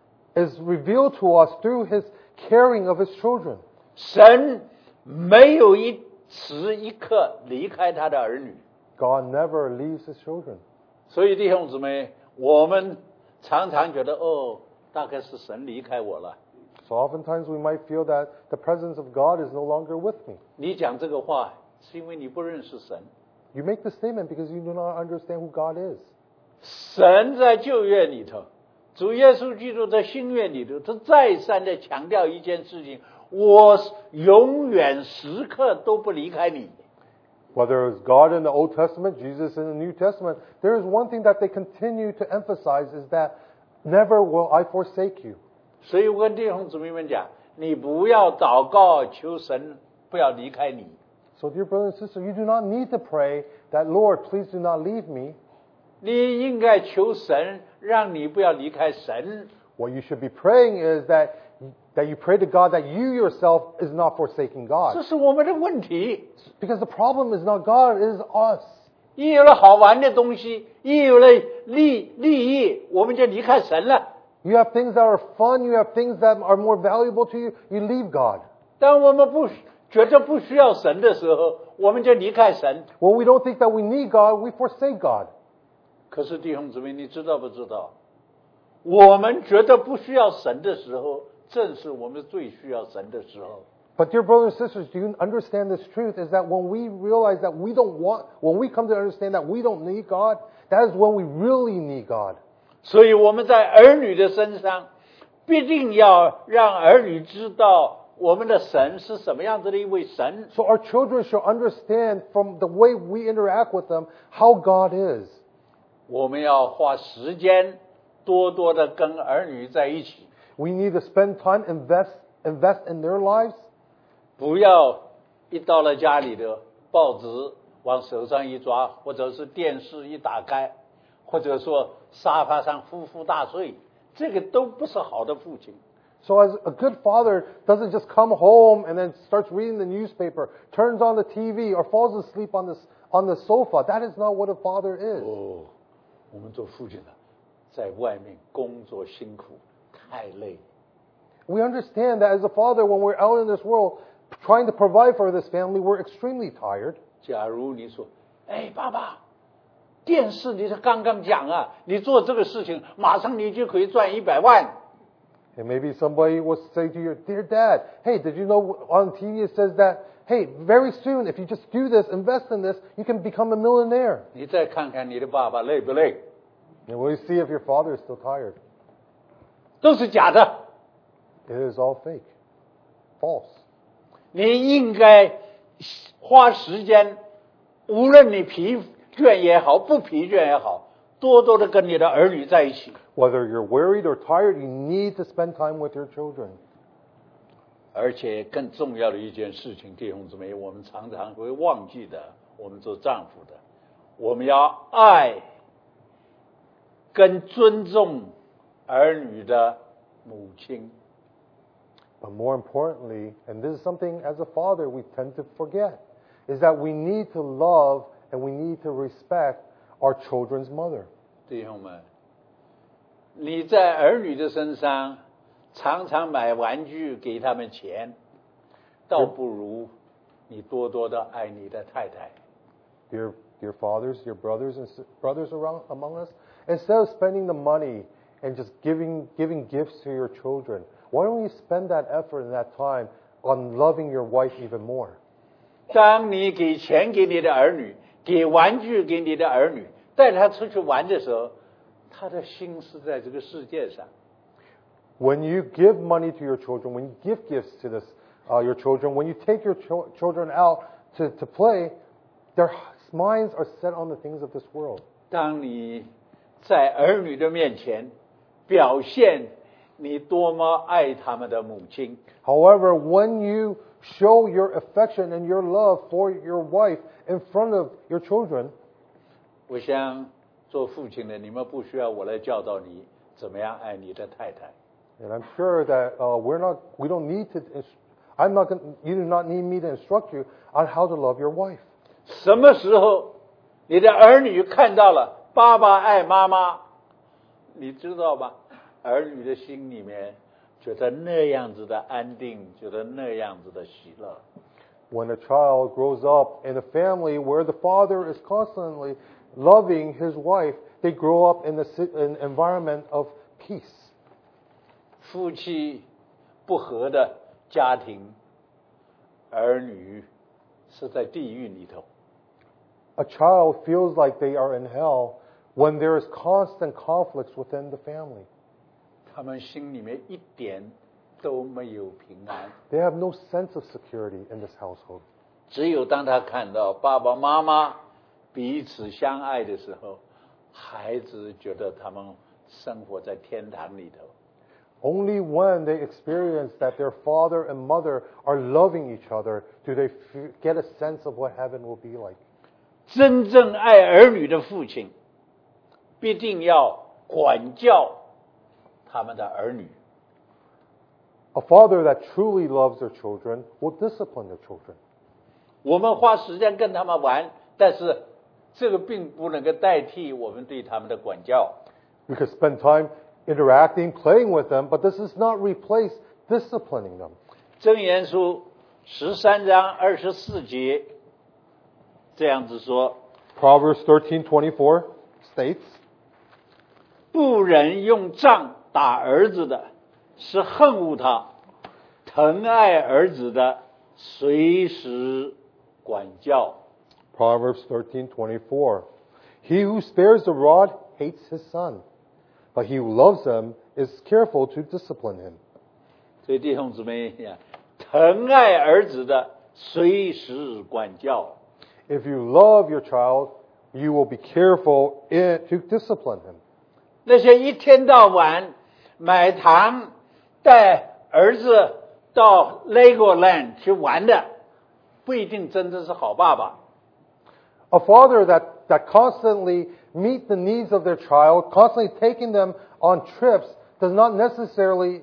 is revealed to us through His caring of His children. 神没有一时一刻离开他的儿女。 God never leaves His children. 所以弟兄姊妹，我们常常觉得大概是神离开我了。 So oftentimes we might feel that the presence of God is no longer with me. 你讲这个话是因为你不认识神。 You make the statement because you do not understand who God is. 神在旧约里头，主耶稣基督在新约里头，他再三的强调一件事情：我永远时刻都不离开你。 Whether it's God in the Old Testament, Jesus in the New Testament, there is one thing that they continue to emphasize is that never will I forsake you. 所以我跟弟兄姊妹们讲，你不要祷告求神不要离开你。 So dear brother and sister, you do not need to pray that, Lord, please do not leave me. 你应该求神，让你不要离开神。 What you should be praying is that you pray to God that you yourself is not forsaking 这 God. 是我们的问题。 Because the problem is not God, it is us. 一有了好玩的东西，一有了利益，我们就离开神了。 You have things that are fun, you have things that are more valuable to you, you leave God. 当我们觉得不需要神的时候，我们就离开神。 When we don't think that we need God, we forsake God. 可是弟兄姊妹，你知道不知道？我们觉得不需要神的时候，正是我们最需要神的时候。 But dear brothers and sisters, do you understand this truth? Is that when we realize that when we come to understand that we don't need God, that is when we really need God. 所以我们在儿女的身上，必定要让儿女知道我们的神是什么样子的一位神。 So our children should understand from the way we interact with them how God is. 我们要花时间多多的跟儿女在一起， We need to spend time, invest in their lives. 不要一到了家里的报纸往手上一抓，或者是电视一打开，或者说沙发上呼呼大睡，这个都不是好的父亲。 So as a good father doesn't just come home and then starts reading the newspaper, turns on the TV, or falls asleep on the sofa. That is not what a father is. 我们做父亲的，在外面工作辛苦，太累。 We understand that as a father, when we're out in this world trying to provide for this family, we're extremely tired. 假如你说，爸爸，电视里头刚刚讲啊，你做这个事情，马上你就可以赚100万。 And maybe somebody will say to you, dear dad, hey, did you know on TV it says that, hey, very soon if you just do this, invest in this, you can become a millionaire. 你再看看你的爸爸累不累？ And will you see if your father is still tired? 都是假的。 It is all fake. False. 你应该花时间，无论你疲倦也好，不疲倦也好，多多的跟你的儿女在一起。 Whether you're worried or tired, you need to spend time with your children. 而且更重要的一件事情，弟兄姊妹，我们常常会忘记的，我们做丈夫的，我们要爱跟尊重儿女的母亲。 But more importantly, and this is something as a father we tend to forget, is that we need to love and we need to respect our children's mother. 弟兄们，你在儿女的身上常常买玩具给他们钱，倒不如你多多的爱你的太太。 Dear fathers, dear brothers among us, instead of spending the money and just giving gifts to your children, why don't you spend that effort and that time on loving your wife even more? 当你给钱给你的儿女，给玩具给你的儿女，带他出去玩的时候，他的心是在这个世界上。 When you give money to your children, when you give gifts to your children, when you take your children out to play, their minds are set on the things of this world. 当你在儿女的面前表现你多么爱他们的母亲， However, when you show your affection and your love for your wife in front of your children, 我想做父亲的你们不需要我来教导你怎么样爱你的太太。 and I'm sure that we don't need to. You do not need me to instruct you on how to love your wife. 什么时候你的儿女看到了爸爸爱妈妈，你知道吧？儿女的心里面觉得那样子的安定，觉得那样子的喜乐。 When a child grows up in a family where the father is constantly loving his wife, they grow up in an environment of peace. 夫妻不和的家庭，儿女是在地狱里头。 A child feels like they are in hell when there is constant conflicts within the family. 他们心里面一点都没有平安。 They have no sense of security in this household. 只有当他看到爸爸妈妈彼此相爱的时候，孩子觉得他们生活在天堂里头。 Only when they experience that their father and mother are loving each other do they get a sense of what heaven will be like. 真正爱儿女的父亲，必定要管教他们的儿女。 A father that truly loves their children will discipline their children. 我们花时间跟他们玩，但是这个并不能够代替我们对他们的管教。 We could spend time interacting, playing with them, but this does not replace disciplining them. 箴言书13章24节这样子说： Proverbs 13:24 states, 不忍用杖打儿子的，是恨恶他；疼爱儿子的，随时管教。 Proverbs 13:24, he who spares the rod hates his son, but he who loves him is careful to discipline him. 所以弟兄姊妹呀，疼爱儿子的，随时管教。 If you love your child, you will be careful to discipline him. 那些一天到晚买糖带儿子到 Legoland 去玩的，不一定真的是好爸爸。 A father that constantly meet the needs of their child, constantly taking them on trips, does not necessarily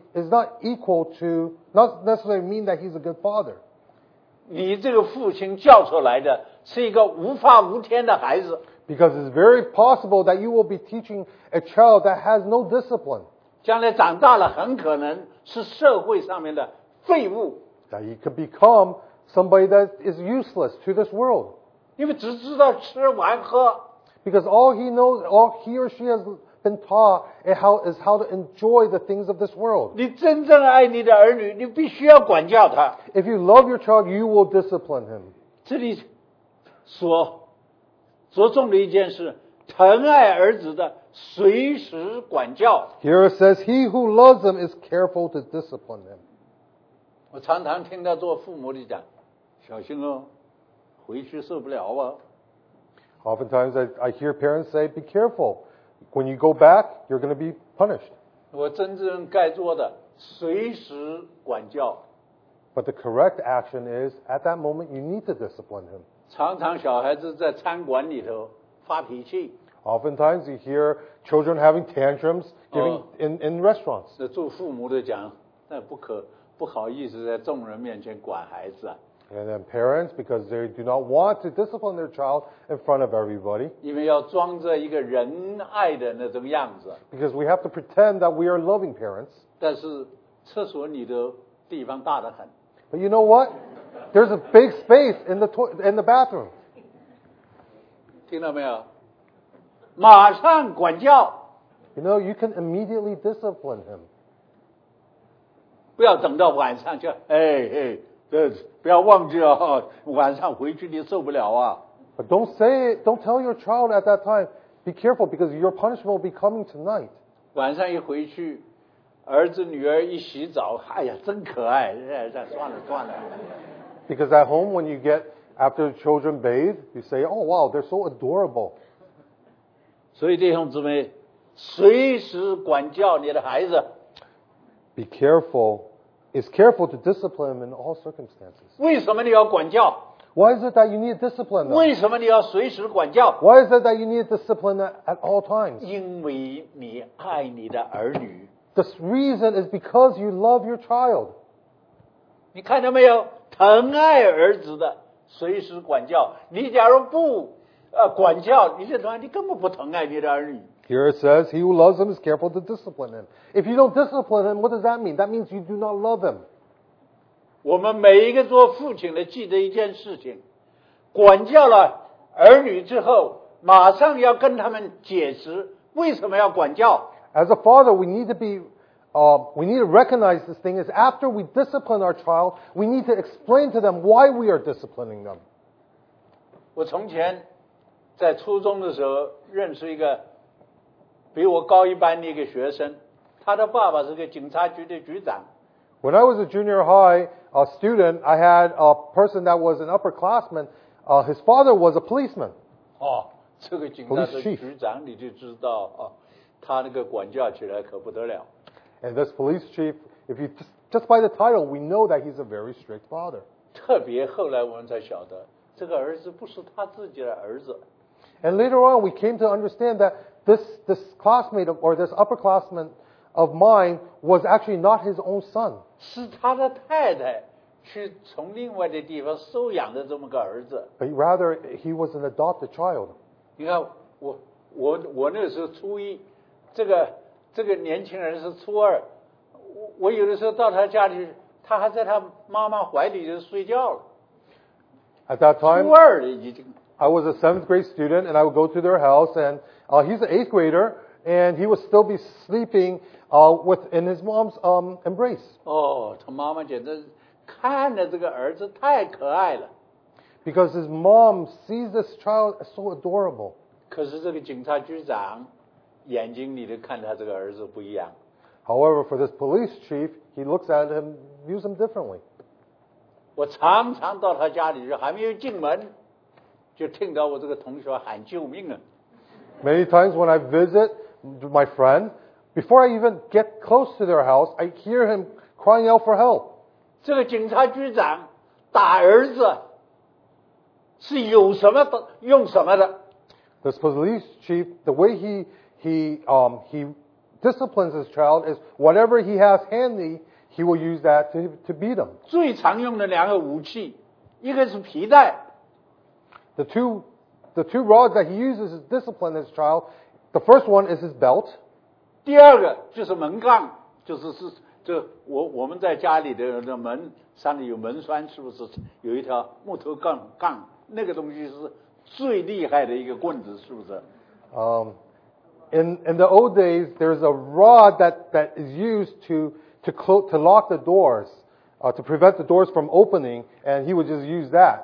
mean that he's a good father. 你这个父亲教出来的是一个无法无天的孩子。 Because it's very possible that you will be teaching a child that has no discipline. 将来长大了，很可能是社会上面的废物， That he could become somebody that is useless to this world. 因为只知道吃玩喝。 Because all he knows, all he or she has been taught is how to enjoy the things of this world. 你真正爱你的儿女，你必须要管教他。 If you love your child, you will discipline him. 这里所着重的一件事，疼爱儿子的，随时管教。 Here it says, he who loves him is careful to discipline him. 我常常听到做父母的讲，小心哦，回去受不了啊。 Oftentimes I hear parents say, be careful. When you go back, you're going to be punished. 我真正该做的，随时管教。 But the correct action is, at that moment, you need to discipline him. 常常小孩子在餐馆里头发脾气， Oftentimes you hear children having tantrums in restaurants. 那做父母的讲，那不好意思在众人面前管孩子啊， And then parents, because they do not want to discipline their child in front of everybody, 因为要装着一个仁爱的那种样子。 because we have to pretend that we are loving parents. 但是厕所里的地方大得很， But you know what? There's a big space in the bathroom. 听到没有？马上管教， You know, you can immediately discipline him. 不要等到晚上就不要忘记啊，晚上回去你受不了啊。 But don't tell your child at that time, be careful because your punishment will be coming tonight. 晚上一回去，儿子女儿一洗澡，哎呀，真可爱，算了。 Because at home, when you get after the children bathe, you say, oh wow, they're so adorable. 所以弟兄姊妹，随时管教你的孩子。 Be careful. Is careful to discipline them in all circumstances. 为什么你要管教？ Why is it that you need to discipline them? 为什么你要随时管教？ Why is it that you need to discipline them at all times? 因为你爱你的儿女。 The reason is because you love your child. 你看到没有？疼爱儿子的，随时管教。你假如不管教，你这东西你根本不疼爱你的儿女。 Here it says, he who loves him is careful to discipline him. If you don't discipline him, what does that mean? That means you do not love him. 我们每一个做父亲的记得一件事情：管教了儿女之后，马上要跟他们解释为什么要管教。 As a father, we need to recognize this thing is after we discipline our child, we need to explain to them why we are disciplining them. 我从前在初中的时候认识一个比我高一班的一个学生，他的爸爸是个警察局的局长。 When I was a junior high student, I had a person that was an upperclassman. His father was a policeman. 这个警察的局长你就知道他那个管教起来可不得了。 And this police chief, if you just by the title, we know that he's a very strict father. 特别后来我们才晓得，这个儿子不是他自己的儿子。 And later on, we came to understand that this classmate or this upperclassman of mine was actually not his own son. 是他的太太去从另外的地方收养的这么个儿子。 But rather, he was an adopted child. 你看我那时候初一，这个年轻人是初二，我有的时候到他家里，他还在他妈妈怀里就睡觉了。 At that time, 初二了已经。 I was a 7th grade student, and I would go to their house, and he's an 8th grader, and he would still be sleeping in his mom's embrace. 他妈妈简直看着这个儿子太可爱了。 Because his mom sees this child as so adorable. 可是这个警察局长眼睛里头看他这个儿子不一样。 However, for this police chief, he looks at him, views him differently. 我常常到他家里去，还没有进门，就听到我这个同学喊救命啊！ Many times when I visit my friend, before I even get close to their house, I hear him crying out for help. 这个警察局长打儿子是有什么的用什么的？ This police chief, the way he disciplines his child is whatever he has handy, he will use that to beat him. 最常用的两个武器，一个是皮带， The two rods that he uses to discipline his child, the first one is his belt. 第二个就是门杠，就我们在家里的门上面有门栓，是不是有一条木头杠？那个东西是最厉害的一个棍子，是不是？ In the old days, there's a rod that is used to lock the doors, to prevent the doors from opening, and he would just use that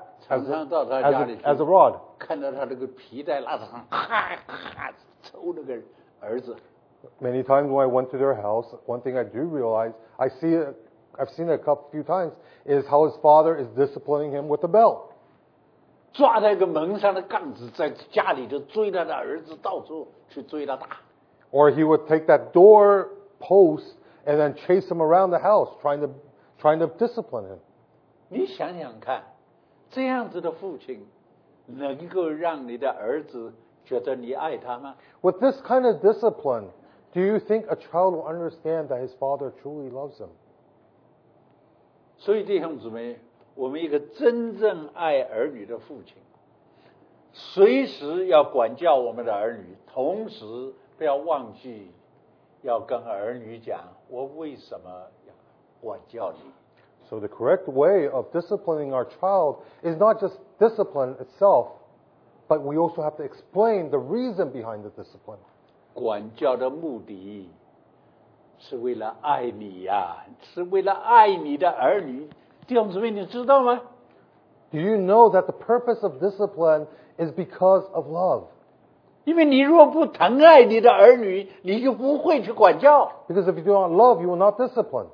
as a rod. 看到他这个皮带拉上，抽那个儿子。 Many times when I went to their house, one thing I do realize, I've seen it a few times, is how his father is disciplining him with a belt. 抓那个门上的杠子，在家里就追他的儿子，到处去追他打。 Or he would take that door post and then chase him around the house, trying to discipline him. 你想想看，这样子的父亲，能够让你的儿子觉得你爱他吗？ With this kind of discipline, do you think a child will understand that his father truly loves him? 所以弟兄姊妹，我们一个真正爱儿女的父亲，随时要管教我们的儿女，同时不要忘记要跟儿女讲，我为什么要管教你。 So the correct way of disciplining our child is not just discipline itself, but we also have to explain the reason behind the discipline. 管教的目的是为了爱你呀，是为了爱你的儿女。弟兄姊妹，你知道吗？ Do you know that the purpose of discipline is because of love? 因为你若不疼爱你的儿女，你就不会去管教。 Because if you do not love, you will not discipline.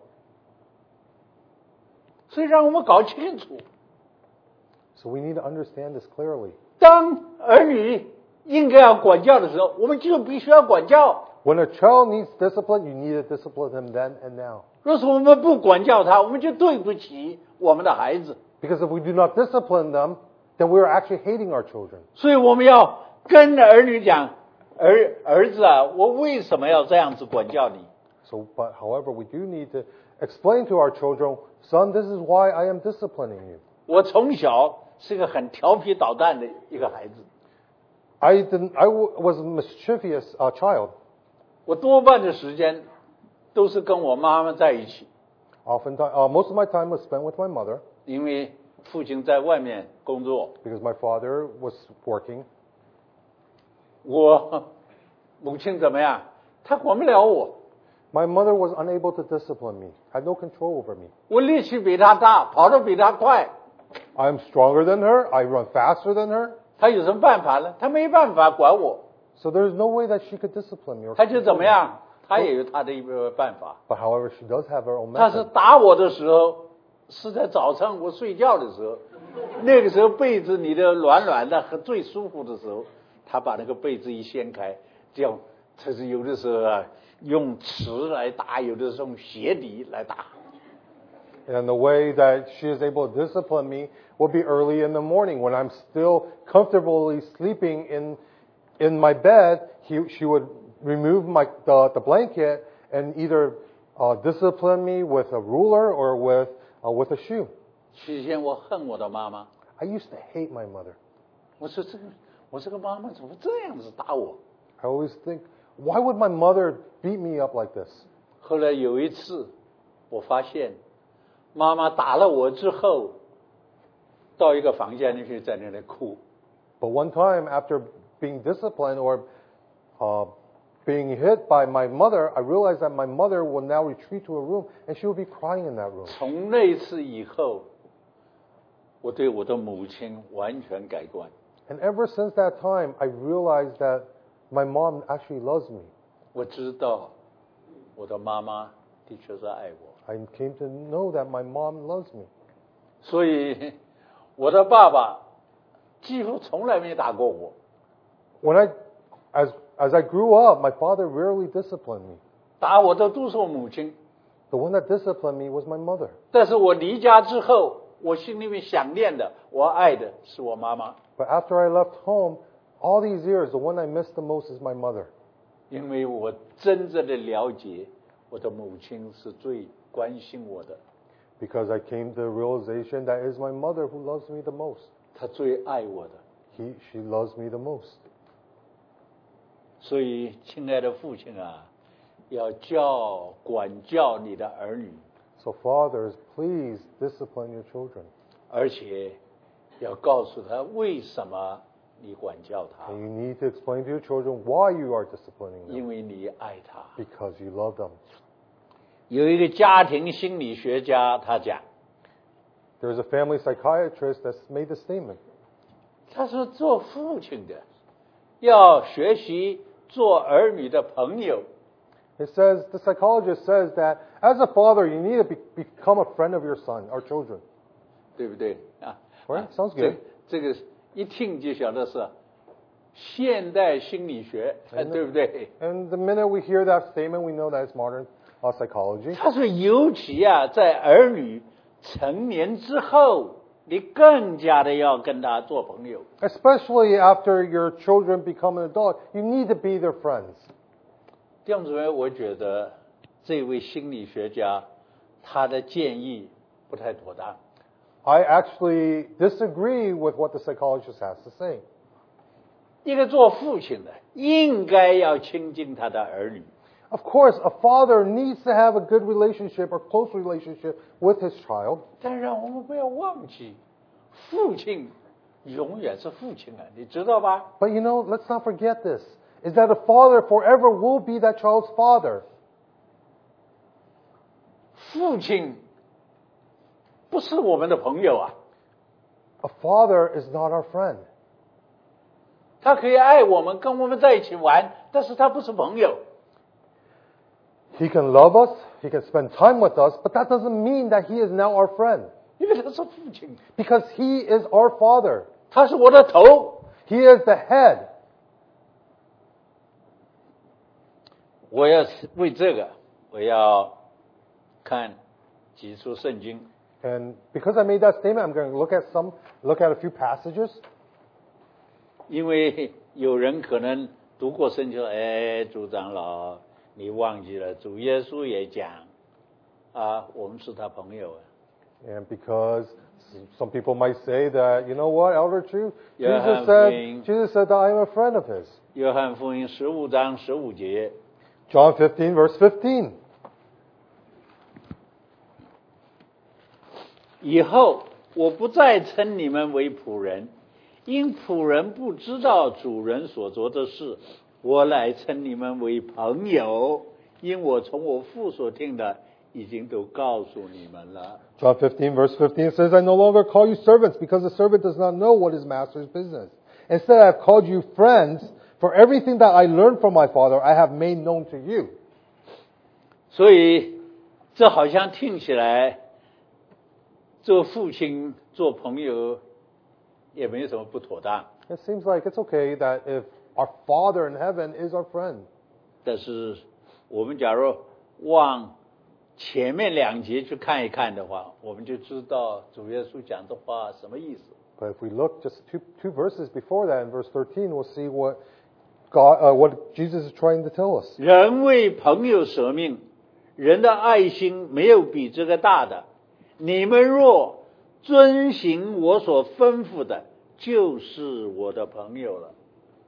所以让我们搞清楚， So we need to understand this clearly. 当儿女应该要管教的时候，我们就必须要管教。 When a child needs discipline, you need to discipline him then and now. 若是我们不管教他，我们就对不起我们的孩子。 Because if we do not discipline them, then we are actually hating our children. 所以我们要跟儿女讲，儿子啊，我为什么要这样子管教你？ But however, we do need to explain to our children, son, this is why I am disciplining you. 我从小是个很调皮捣蛋的一个孩子。 I was a mischievous child. 我多半的时间都是跟我妈妈在一起， Oftentimes, most of my time was spent with my mother 因为父亲在外面工作， because my father was working. 我母亲怎么样？她管不了我， My mother was unable to discipline me, had no control over me. 我力气比她大，跑得比她快， I'm stronger than her. I run faster than her. 她有什么办法呢？她没办法管我， So there's no way that she could discipline me. Or 她就怎 control 么 me. 样？她也有她的一个办法。 But however, she does have her own 她是 method. 打我的时候，是在早上我睡觉的时候，那个时候被子你的软软的和最舒服的时候，她把那个被子一掀开，这样，她是有的时候啊用尺来打，有的时候用鞋底来打。 And the way that she is able to discipline me will be early in the morning when I'm still comfortably sleeping in my bed. She would remove the blanket and either discipline me with a ruler or with a shoe. 起先我恨我的妈妈， I used to hate my mother. 我说我这个妈妈怎么这样子打我？ I always think, why would my mother beat me up like this? 后来有一次，我发现妈妈打了我之后，到一个房间里去在那里哭。 But one time, after being disciplined or being hit by my mother, I realized that my mother will now retreat to a room and she will be crying in that room. 从那次以后，我对我的母亲完全改观。 And ever since that time, I realized that my mom actually loves me. 我知道我的妈妈的确是爱我， I came to know that my mom loves me. 所以我的爸爸几乎从来没打过我。 As I grew up, my father rarely disciplined me. 打我的都是我母亲， The one that disciplined me was my mother. 但是我离家之后，我心里面想念的，我爱的是我妈妈， But after I left home, all these years, the one I missed the most is my mother. 因为我真正的了解我的母亲是最关心我的， Because I came to the realization that it is my mother who loves me the most. 她最爱我的。 She loves me the most. 所以，亲爱的父亲啊，要管教你的儿女， So fathers, please discipline your children. 而且要告诉他为什么你管教他， And you need to explain to your children why you are disciplining them. 因为你爱他。 Because you love them. 有一个家庭心理学家，他讲， There's a family psychiatrist that's made the statement. 他说做父亲的要学习做儿女的朋友。 It says, the psychologist says that as a father, you need to become a friend of your son or children. 对不对啊 Right? Sounds good. 这个一听就晓得是现代心理学，对不对？ And the minute we hear that statement, we know that it's modern psychology. 他说，尤其啊，在儿女成年之后，你更加的要跟他做朋友。 Especially after your children become an adult, you need to be their friends. 弟兄姊妹，我觉得这位心理学家他的建议不太妥当。 I actually disagree with what the psychologist has to say. 一个做父亲的应该要亲近他的儿女， Of course, a father needs to have a good relationship or close relationship with his child. 但是让我们不要忘记，父亲永远是父亲啊，你知道吧？ But you know, let's not forget this, is that a father forever will be that child's father. 父亲不是我们的朋友啊， A father is not our friend. 他可以爱我们，跟我们在一起玩，但是他不是朋友。 He can love us, he can spend time with us, but that doesn't mean that he is now our friend. 因为他是父亲， Because he is our father. 他是我的头。 He is the head. 我要为这个，我要看几处圣经。 And because I made that statement, I'm going to look at a few passages. 因为有人可能读过圣经，哎，主长老，你忘记了，主耶稣也讲，啊，我们是他朋友啊。 And because some people might say that, you know what, Elder Chu, Yeah, Jesus said that I am a friend of his. 约翰福音15章15节， John 15, verse 15. 以后我不再称你们为仆人，因仆人不知道主人所做的事，我来称你们为朋友，因我从我父所听的已经都告诉你们了。 John 15, verse 15 says, I no longer call you servants because the servant does not know what his master's business. Instead, I have called you friends, for everything that I learned from my Father, I have made known to you. 所以这好像听起来做父亲做朋友也没有什么不妥当， It seems like it's okay that if our Father in heaven is our friend. 但是我们假如往前面2节去看一看的话，我们就知道主耶稣讲的话什么意思。 But if we look just two verses before that, in verse 13, we'll see what Jesus is trying to tell us. 人为朋友舍命，人的爱心没有比这个大的。你们若遵行我所吩咐的，就是我的朋友了。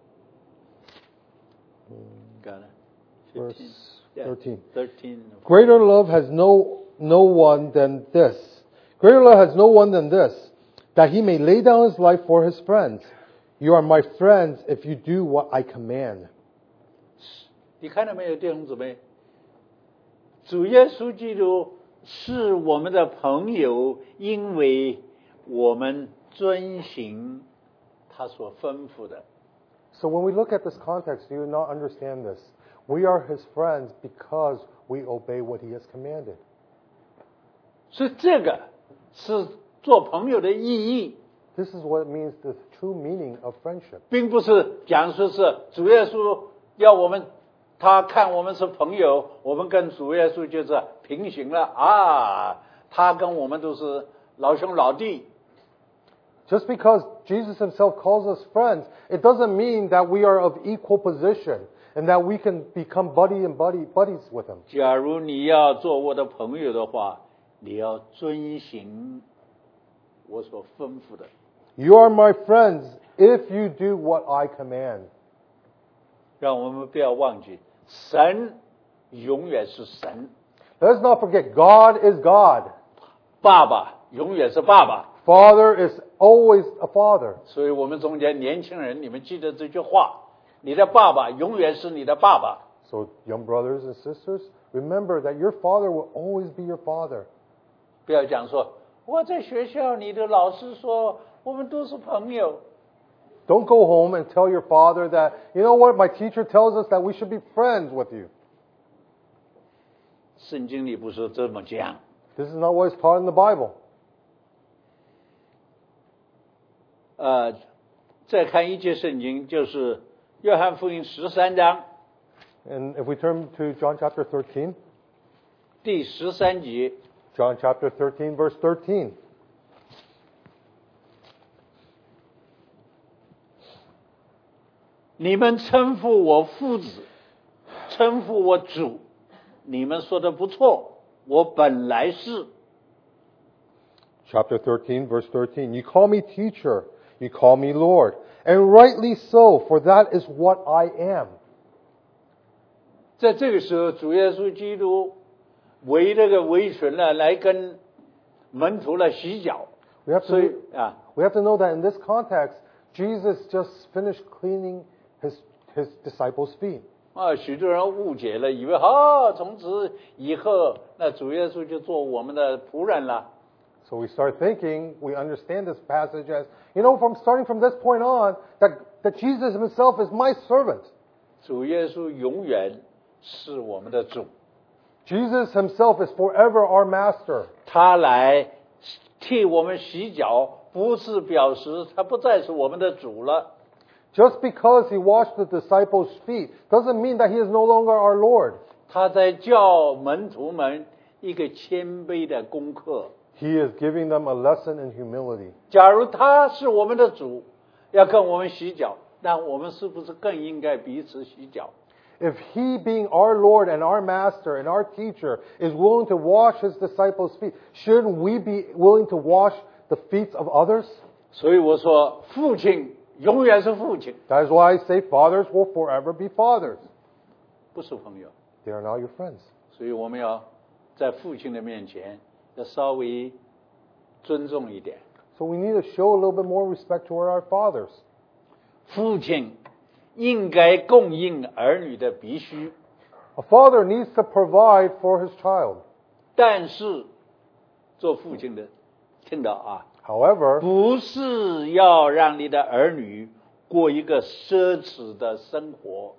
看了 Verse 13. 13. Greater love has no one than this. Greater love has no one than this, that he may lay down his life for his friends. You are my friends if you do what I command. 你看到没有，弟兄姊妹？主耶稣基督是我们的朋友，因为我们遵行他所吩咐的。 So when we look at this context, do you not understand this? We are his friends because we obey what he has commanded. 所以这个是做朋友的意义， This is what it means, the true meaning of friendship. 并不是讲说是主耶稣要我们，他看我们是朋友，我们跟主耶稣就是平行了啊，他跟我们都是老兄老弟。 Just because Jesus himself calls us friends, it doesn't mean that we are of equal position and that we can become buddies with him. 假如你要做我的朋友的话，你要遵行我所吩咐的。 You are my friends if you do what I command. 让我们不要忘记，神永远是神， Let's not forget, God is God. 爸爸永远是爸爸。 Father is always a father. 所以我们中间年轻人，你们记得这句话：你的爸爸永远是你的爸爸。 So, young brothers and sisters, remember that your father will always be your father. 不要讲说我在学校，你的老师说我们都是朋友。 Don't go home and tell your father that, you know what, my teacher tells us that we should be friends with you. 圣经里不是这么讲。 This is not what is taught in the Bible. 再看一节圣经，就是约翰福音13章 And if we turn to John chapter 13, 第13节， John chapter 13, verse 13. 你们称呼我父子，称呼我主，你们说的不错，我本来是。 Chapter 13, verse 13. You call me teacher, you call me Lord, and rightly so, for that is what I am. 在这个时候，主耶稣基督为这个围裙呢，来跟门徒来洗脚。 We have 所以 to, we have to know that in this context, Jesus just finished cleaning his disciples' feet. 许多人误解了，以为从此以后，那主耶稣就做我们的仆人了。 So we start thinking, we understand this passage as, starting from this point on, that Jesus himself is my servant. 主耶稣永远是我们的主， Jesus himself is forever our master. 他来替我们洗脚，不是表示他不再是我们的主了。 Just because he washed the disciples' feet doesn't mean that he is no longer our Lord. 他在教门徒们一个谦卑的功课。 He is giving them a lesson in humility. 假如他是我们的主，要跟我们洗脚，那我们是不是更应该彼此洗脚？ if He, being our Lord and our Master and our teacher, is willing to wash His disciples' feet, shouldn't we be willing to wash the feet of others? 所以我说，父亲永远是父亲， That is why I say fathers will forever be fathers. 不是朋友。 They are not your friends. 所以我们要在父亲的面前要稍微尊重一点。 So we need to show a little bit more respect toward our fathers. 父亲应该供应儿女的必须， A father needs to provide for his child. 但是做父亲的，听到啊， However, 不是要让你的儿女过一个奢侈的生活。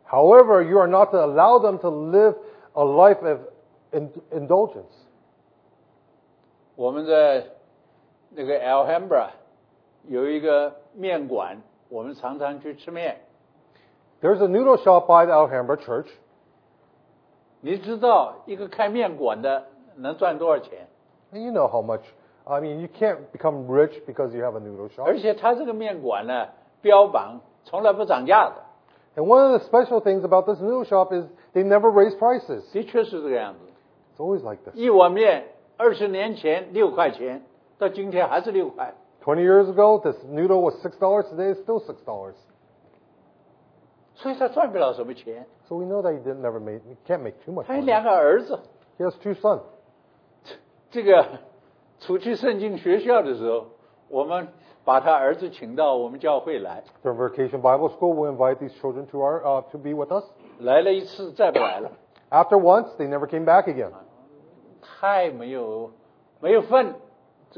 you are not to allow them to live a life of indulgence. 我们在那个 Alhambra 有一个面馆，我们常常去吃面。 There's a noodle shop by the Alhambra Church. 你知道一个开面馆的能赚多少钱？ And you know how much. I mean, you can't become rich because you have a noodle shop. 而且他这个面馆呢，标榜从来不涨价的， And one of the special things about this noodle shop is they never raise prices. 的确是这个样子。 It's always like this. 一碗面20年前6块钱，到今天还是6块。 20 years ago, this noodle was $6. Today, it's still $6. 所以他赚不了什么钱。 So we know that he can't make too much 他有 money. 2个儿子， He has 2 sons. 这个出去圣经学校的时候，我们把他儿子请到我们教会来， From Vacation Bible School, we invite these children to be with us. 来了一次再不来了， After once, they never came back again. 太没有份。这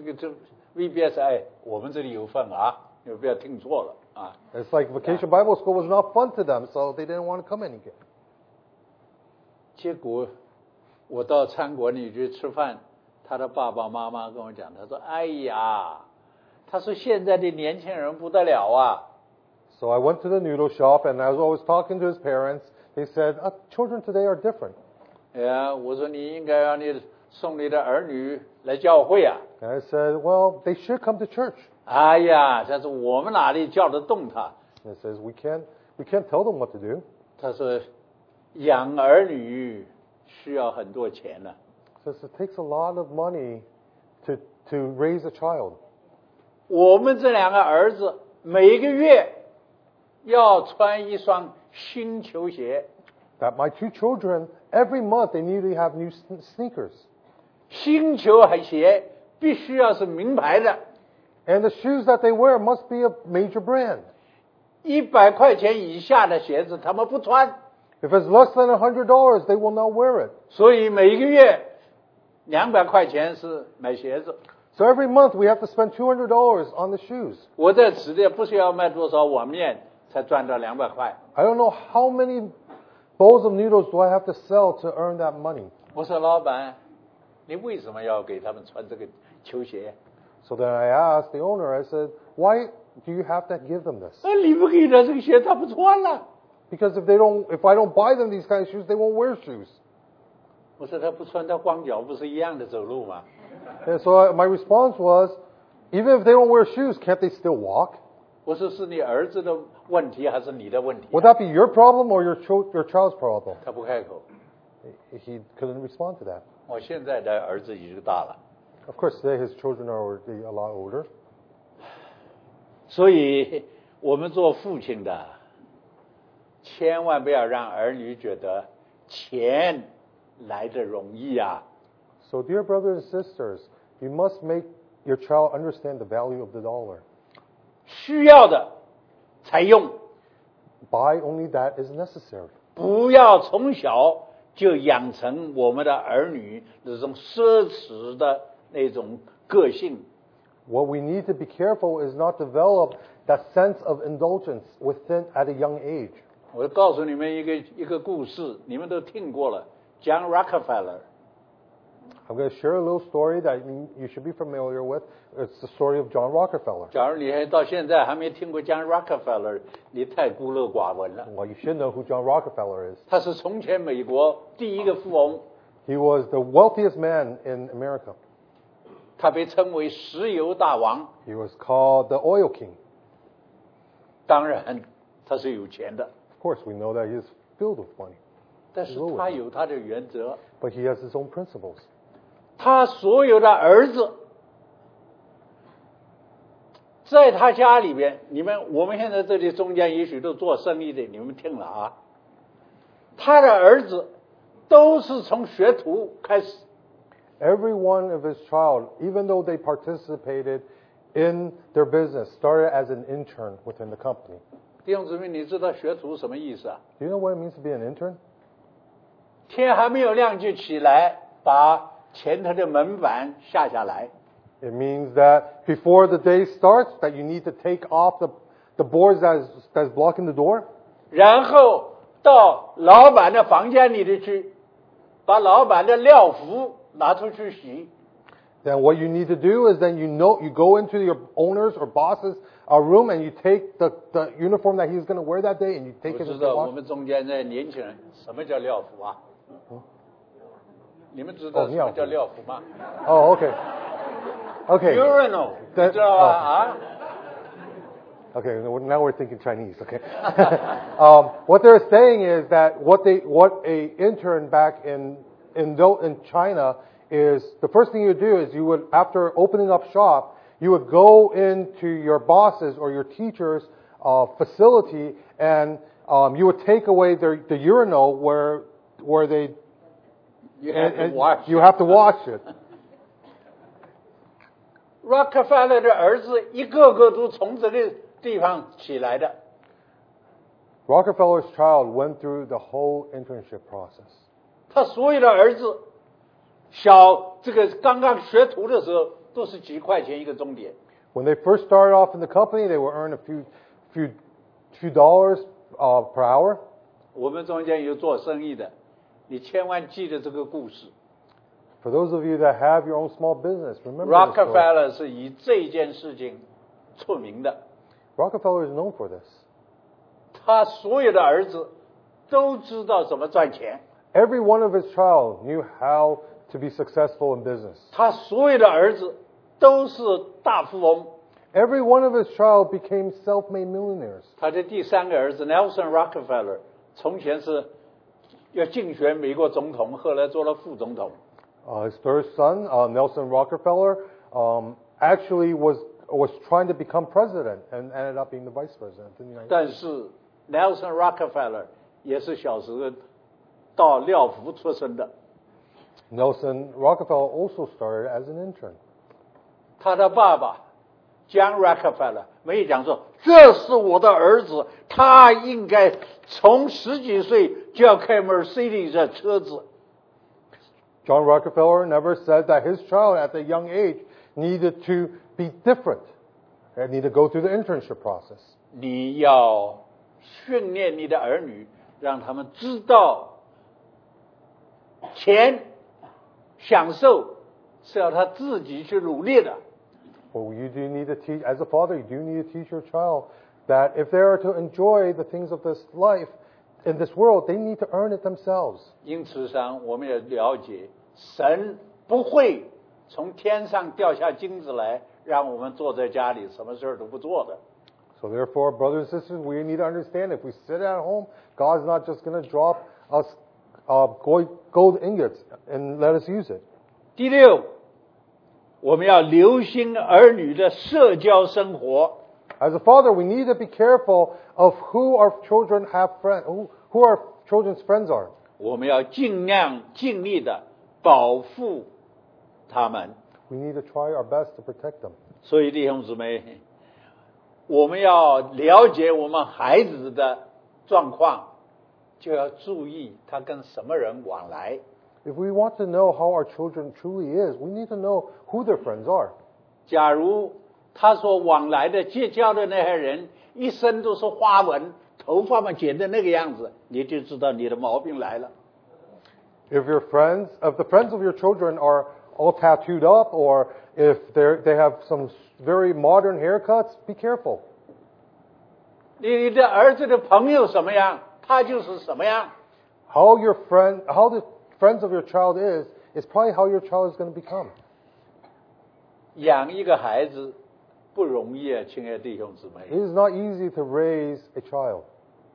VBS 哎，我们这里有份啊，你们不要听错了啊。 It's like Vacation Bible School was not fun to them, so they didn't want to come in again. 结果我到餐馆里去吃饭，他的爸爸妈妈跟我讲，他说：“哎呀，他说现在的年轻人不得了啊。” So I went to the noodle shop, and as I was talking to his parents, they said, children today are different. 我说你应该让你送你的儿女来教会啊。 And I said, well, they should come to church. 哎呀，他说我们哪里叫得动他？ And it says, we can't tell them what to do. 他说养儿女需要很多钱呢、 It says it takes a lot of money to raise a child. 我们这2个儿子每个月要穿一双新球鞋， That my 2 children, every month, they need to have new sneakers. 新球鞋必须要是名牌的。 And the shoes that they wear must be a major brand. 100块钱以下的鞋子他们不穿， If it's less than $100, they will not wear it. 所以每一个月200块钱是买鞋子。 So every month we have to spend $200 on the shoes. 我在此地不需要卖多少碗面才赚到200块。 I don't know how many bowls of noodles do I have to sell to earn that money. 我说老板，你为什么要给他们穿这个球鞋？ So then I asked the owner, I said, why do you have to give them this? 你不给他这个鞋，他不穿了。 Because if I don't buy them these kind of shoes, they won't wear shoes. 我说他不穿，他光脚不是一样的走路吗？ And so my response was, even if they don't wear shoes, can't they still walk? 我说是你儿子的问题还是你的问题？ Would that be your problem or your child's problem? 他不开口。 He couldn't respond to that. 我现在的儿子已经大了， Of course, today his children are already a lot older. 所以我们做父亲的，千万不要让儿女觉得钱来的容易啊。 So, dear brothers and sisters, you must make your child understand the value of the dollar. 需要的才用， Buy only that is necessary. 不要从小就养成我们的儿女那种奢侈的那种个性。 What we need to be careful is not develop that sense of indulgence at a young age. 我告诉你们一个故事，你们都听过了 ，John Rockefeller。 I'm going to share a little story that you should be familiar with. It's the story of John Rockefeller. 假如你还到现在还没听过 John Rockefeller， 你太孤陋寡闻了。 Well, you should know who John Rockefeller is. 他是从前美国第一个富翁， He was the wealthiest man in America. 他被称为石油大王。 He was called the oil king. 当然，他是有钱的。 Of course, we know that he's filled with money. 但是他有他的原则， But he has his own principles. 他所有的儿子，在他家里边，我们现在这里中间也许都做生意的，你们听了啊，他的儿子都是从学徒开始。 Every one of his child, even though they participated in their business, started as an intern within the company. 弟兄姊妹，你知道学徒什么意思啊？ Do you know what it means to be an intern? 天还没有亮就起来，把前头的门板下来。 It means that before the day starts, that you need to take off the boards that's blocking the door. 然后到老板的房间里头去，把老板的料服拿出去洗。 Then what you need to do is then you go into your owner's or boss's room and you take the uniform that he's going to wear that day and you take 我 it to 知 the 道我 wash. 们中间的年轻人什么叫料服啊？你们知道什么叫料服吗 Oh, okay. Okay. ？Urinal， 你知道吧？啊？ Okay, now we're thinking Chinese. Okay. What they're saying is that what a intern back in China is, the first thing you would do is you would, after opening up shop, you would go into your boss's or your teacher's facility and you would take away the urinal where they You have to and wash. you have to wash it. Rockefeller 的儿子一个个都从这个地方起来的。 Rockefeller's child went through the whole internship process. 他所有的儿子，这个刚刚学徒的时候，都是几块钱一个钟点。 When they first started off in the company, they would earn a few dollars per hour. 我们中间有做生意的，你千万记得这个故事。 For those of you that have your own small business, remember this story. Rockefeller 是以这件事情出名的。 Rockefeller is known for this. 他所有的儿子都知道怎么赚钱， Every one of his child knew how to be successful in business. 他所有的儿子都是大富翁。 Every one of his child became self-made millionaires. 他的第三个儿子 Nelson Rockefeller 从前是要竞选美国总统，后来做了副总统。 His third son, Nelson Rockefeller, actually was trying to become president and ended up being the vice president in the United States. 但是 Nelson Rockefeller 也是小时候到料服出身的。 Nelson Rockefeller also started as an intern. 他的爸爸 John Rockefeller 没有讲说这是我的儿子，他应该从10几岁就要开 Mercedes 的车子。 John Rockefeller never said that his child at a young age needed to be different and need to go through the internship process. 你要训练你的儿女，让他们知道钱享受是要他自己去努力的。 Well, you do need to teach, as a father, you do need to teach your child that if they are to enjoy the things of this life, in this world, they need to earn it themselves. 因此上，我们要了解，神不会从天上掉下金子来，让我们坐在家里什么事儿都不做的。 So therefore, brothers and sisters, we need to understand if we sit at home, God's not just going to drop us gold ingots and let us use it. 第六，我们要留心儿女的社交生活。 As a father, we need to be careful of who our children have friends, who our children's friends are. 我们要尽量尽力的保护他们。 We need to try our best to protect them. 所以弟兄姊妹，我们要了解我们孩子的状况，就要注意他跟什么人往来。 If we want to know how our children truly is, we need to know who their friends are. 假如他所往来的结交的那些人一身都是花纹，头发嘛剪的那个样子，你就知道你的毛病来了。 If the friends of your children are all tattooed up, or if they have some very modern haircuts, be careful. 你的儿子的朋友什么样，他就是什么样。 How the friends of your child is probably how your child is going to become. 养一个孩子不容易啊，亲爱的弟兄姊妹。 It is not easy to raise a child.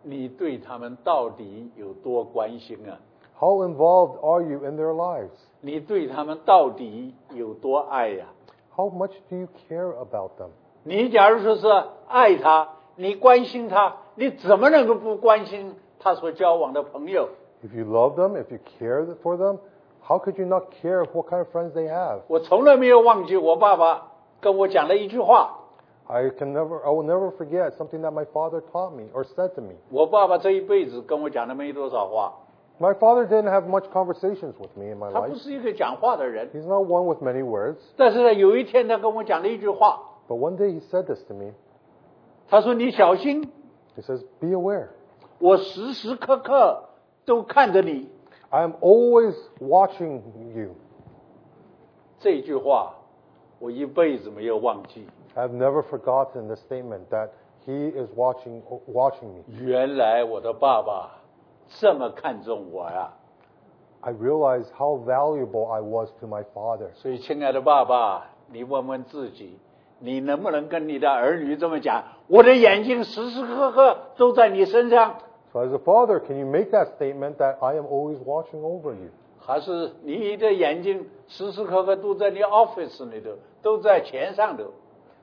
你对他们到底有多关心啊？ How involved are you in their lives? 你对他们到底有多爱呀、 How much do you care about them? 你假如说是爱他，你关心他，你怎么能够不关心他所交往的朋友？ If you love them, if you care for them, how could you not care what kind of friends they have? 我从来没有忘记我爸爸跟我讲了一句话。 I will never forget something that my father taught me or said to me. 我爸爸这一辈子跟我讲的没多少话， My father didn't have much conversations with me in my 他不 life. 是一个讲话的人。 He's not one with many words. 但是呢，有一天他跟我讲了一句话， But one day he said this to me. 他说：“你小心， He says, be aware. 我时时刻刻都看着你。 I am always watching you. ” 这句话我一辈子没有忘记。 I've never forgotten the statement that he is watching me. 原来我的爸爸这么看重我呀！ I realized how valuable I was to my father. 所以，亲爱的爸爸，你问问自己，你能不能跟你的儿女这么讲？我的眼睛时时刻刻都在你身上， So as a father, can you make that statement that I am always watching over you? 还是你的眼睛时时刻刻都在你 office 里头，都在钱上头？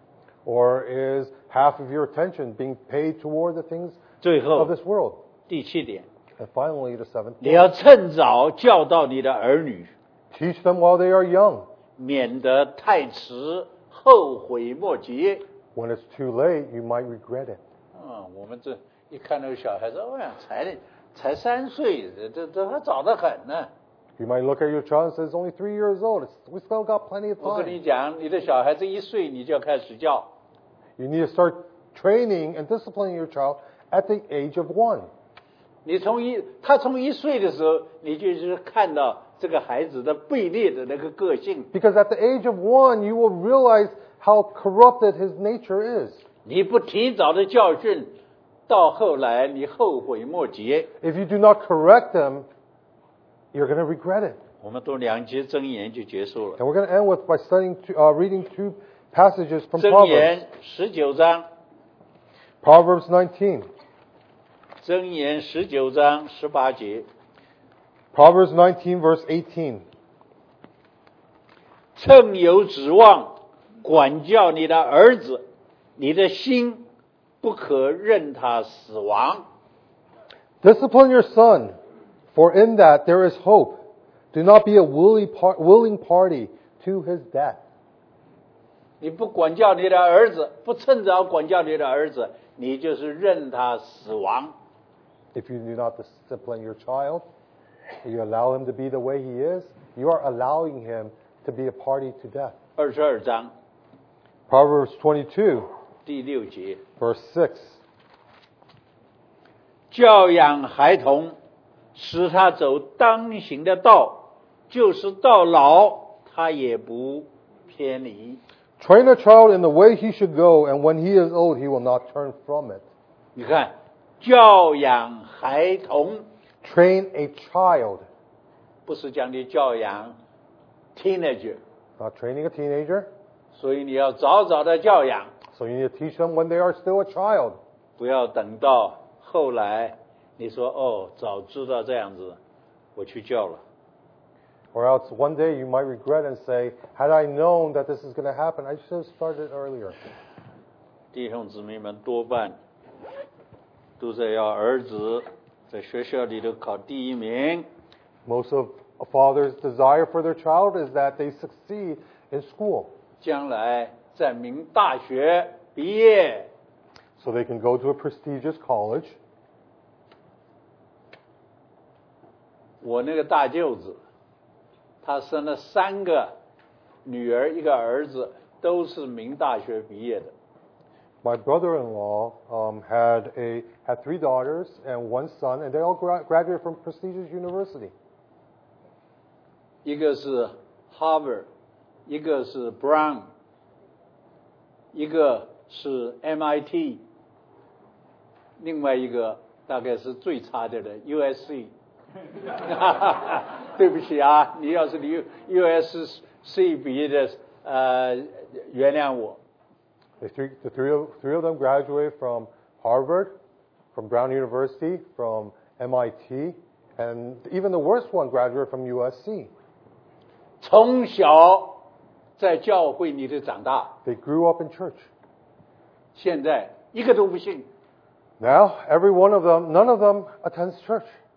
Or is half of your attention being paid toward the things 最后 of this world? 第7点， And finally, the seventh 你要 point. 趁早教导你的儿女， Teach them while they are young. 免得太迟，后悔莫及。 When it's too late, you might regret it. 我们这一看那个小孩子，哎呀，才3岁，这还早得很呢。 You might look at your child and say, it's only 3 years old. We still got plenty of 我跟 time. 你讲，你的小孩子1岁你就要开始教， You need to start training and disciplining your child at the age of 1. 他从1岁的时候，你就是看到这个孩子的卑劣的那个个性。 Because at the age of 1, you will realize how corrupted his nature is. 你不提早的教训，到后来你后悔莫及。 If you do not correct them, you're going to regret it. 我们读2节箴言就结束了。 And we're going to end with by reading 2 passages from 箴 Proverbs. 言19章， Proverbs 19. 箴言19章18节， Proverbs 19, verse 18. 趁有指望，管教你的儿子，你的心不可任他死亡。 Discipline your son, for in that there is hope. Do not be a willing party to his death. 你不管教你的儿子，不趁早管教你的儿子，你就是任他死亡。 If you do not discipline your child, you allow him to be the way he is, you are allowing him to be a party to death. 22章 Proverbs 22, 第6节， verse 6. 教养孩童，使他走当行的道，就是到老他也不偏离。 Train a child in the way he should go, and when he is old, he will not turn from it. 你看，教养孩童 Train a child, 不是讲你教养 teenager， not training a teenager. 所以你要早早的教养， So you need to teach them when they are still a child. 不要等到后来你说哦，早知道这样子，我去教了。 Or else one day you might regret and say, had I known that this is going to happen, I should have started earlier. 弟兄姊妹们多半都在要儿子在学校里头考第1名， Most of a father's desire for their child is that they succeed in school 将来在名大学毕业。 so they can go to a prestigious college. 我那个大舅子，他生了3个女儿1个儿子，都是名大学毕业的。 My brother-in-law had 3 daughters and 1 son, and they all graduated from prestigious university. 一个是 Harvard， 一个是 Brown， 一个是 MIT， 另外一个大概是最差的 USC。对不起啊，你要是你 USC 毕业的，原谅我。 The three of them graduated from Harvard, from Brown University, from MIT, and even the worst one graduated from USC. 从小在教会里头长大， They grew up in church. 现在一个都不信。 Now, every one of them, none of them attends church.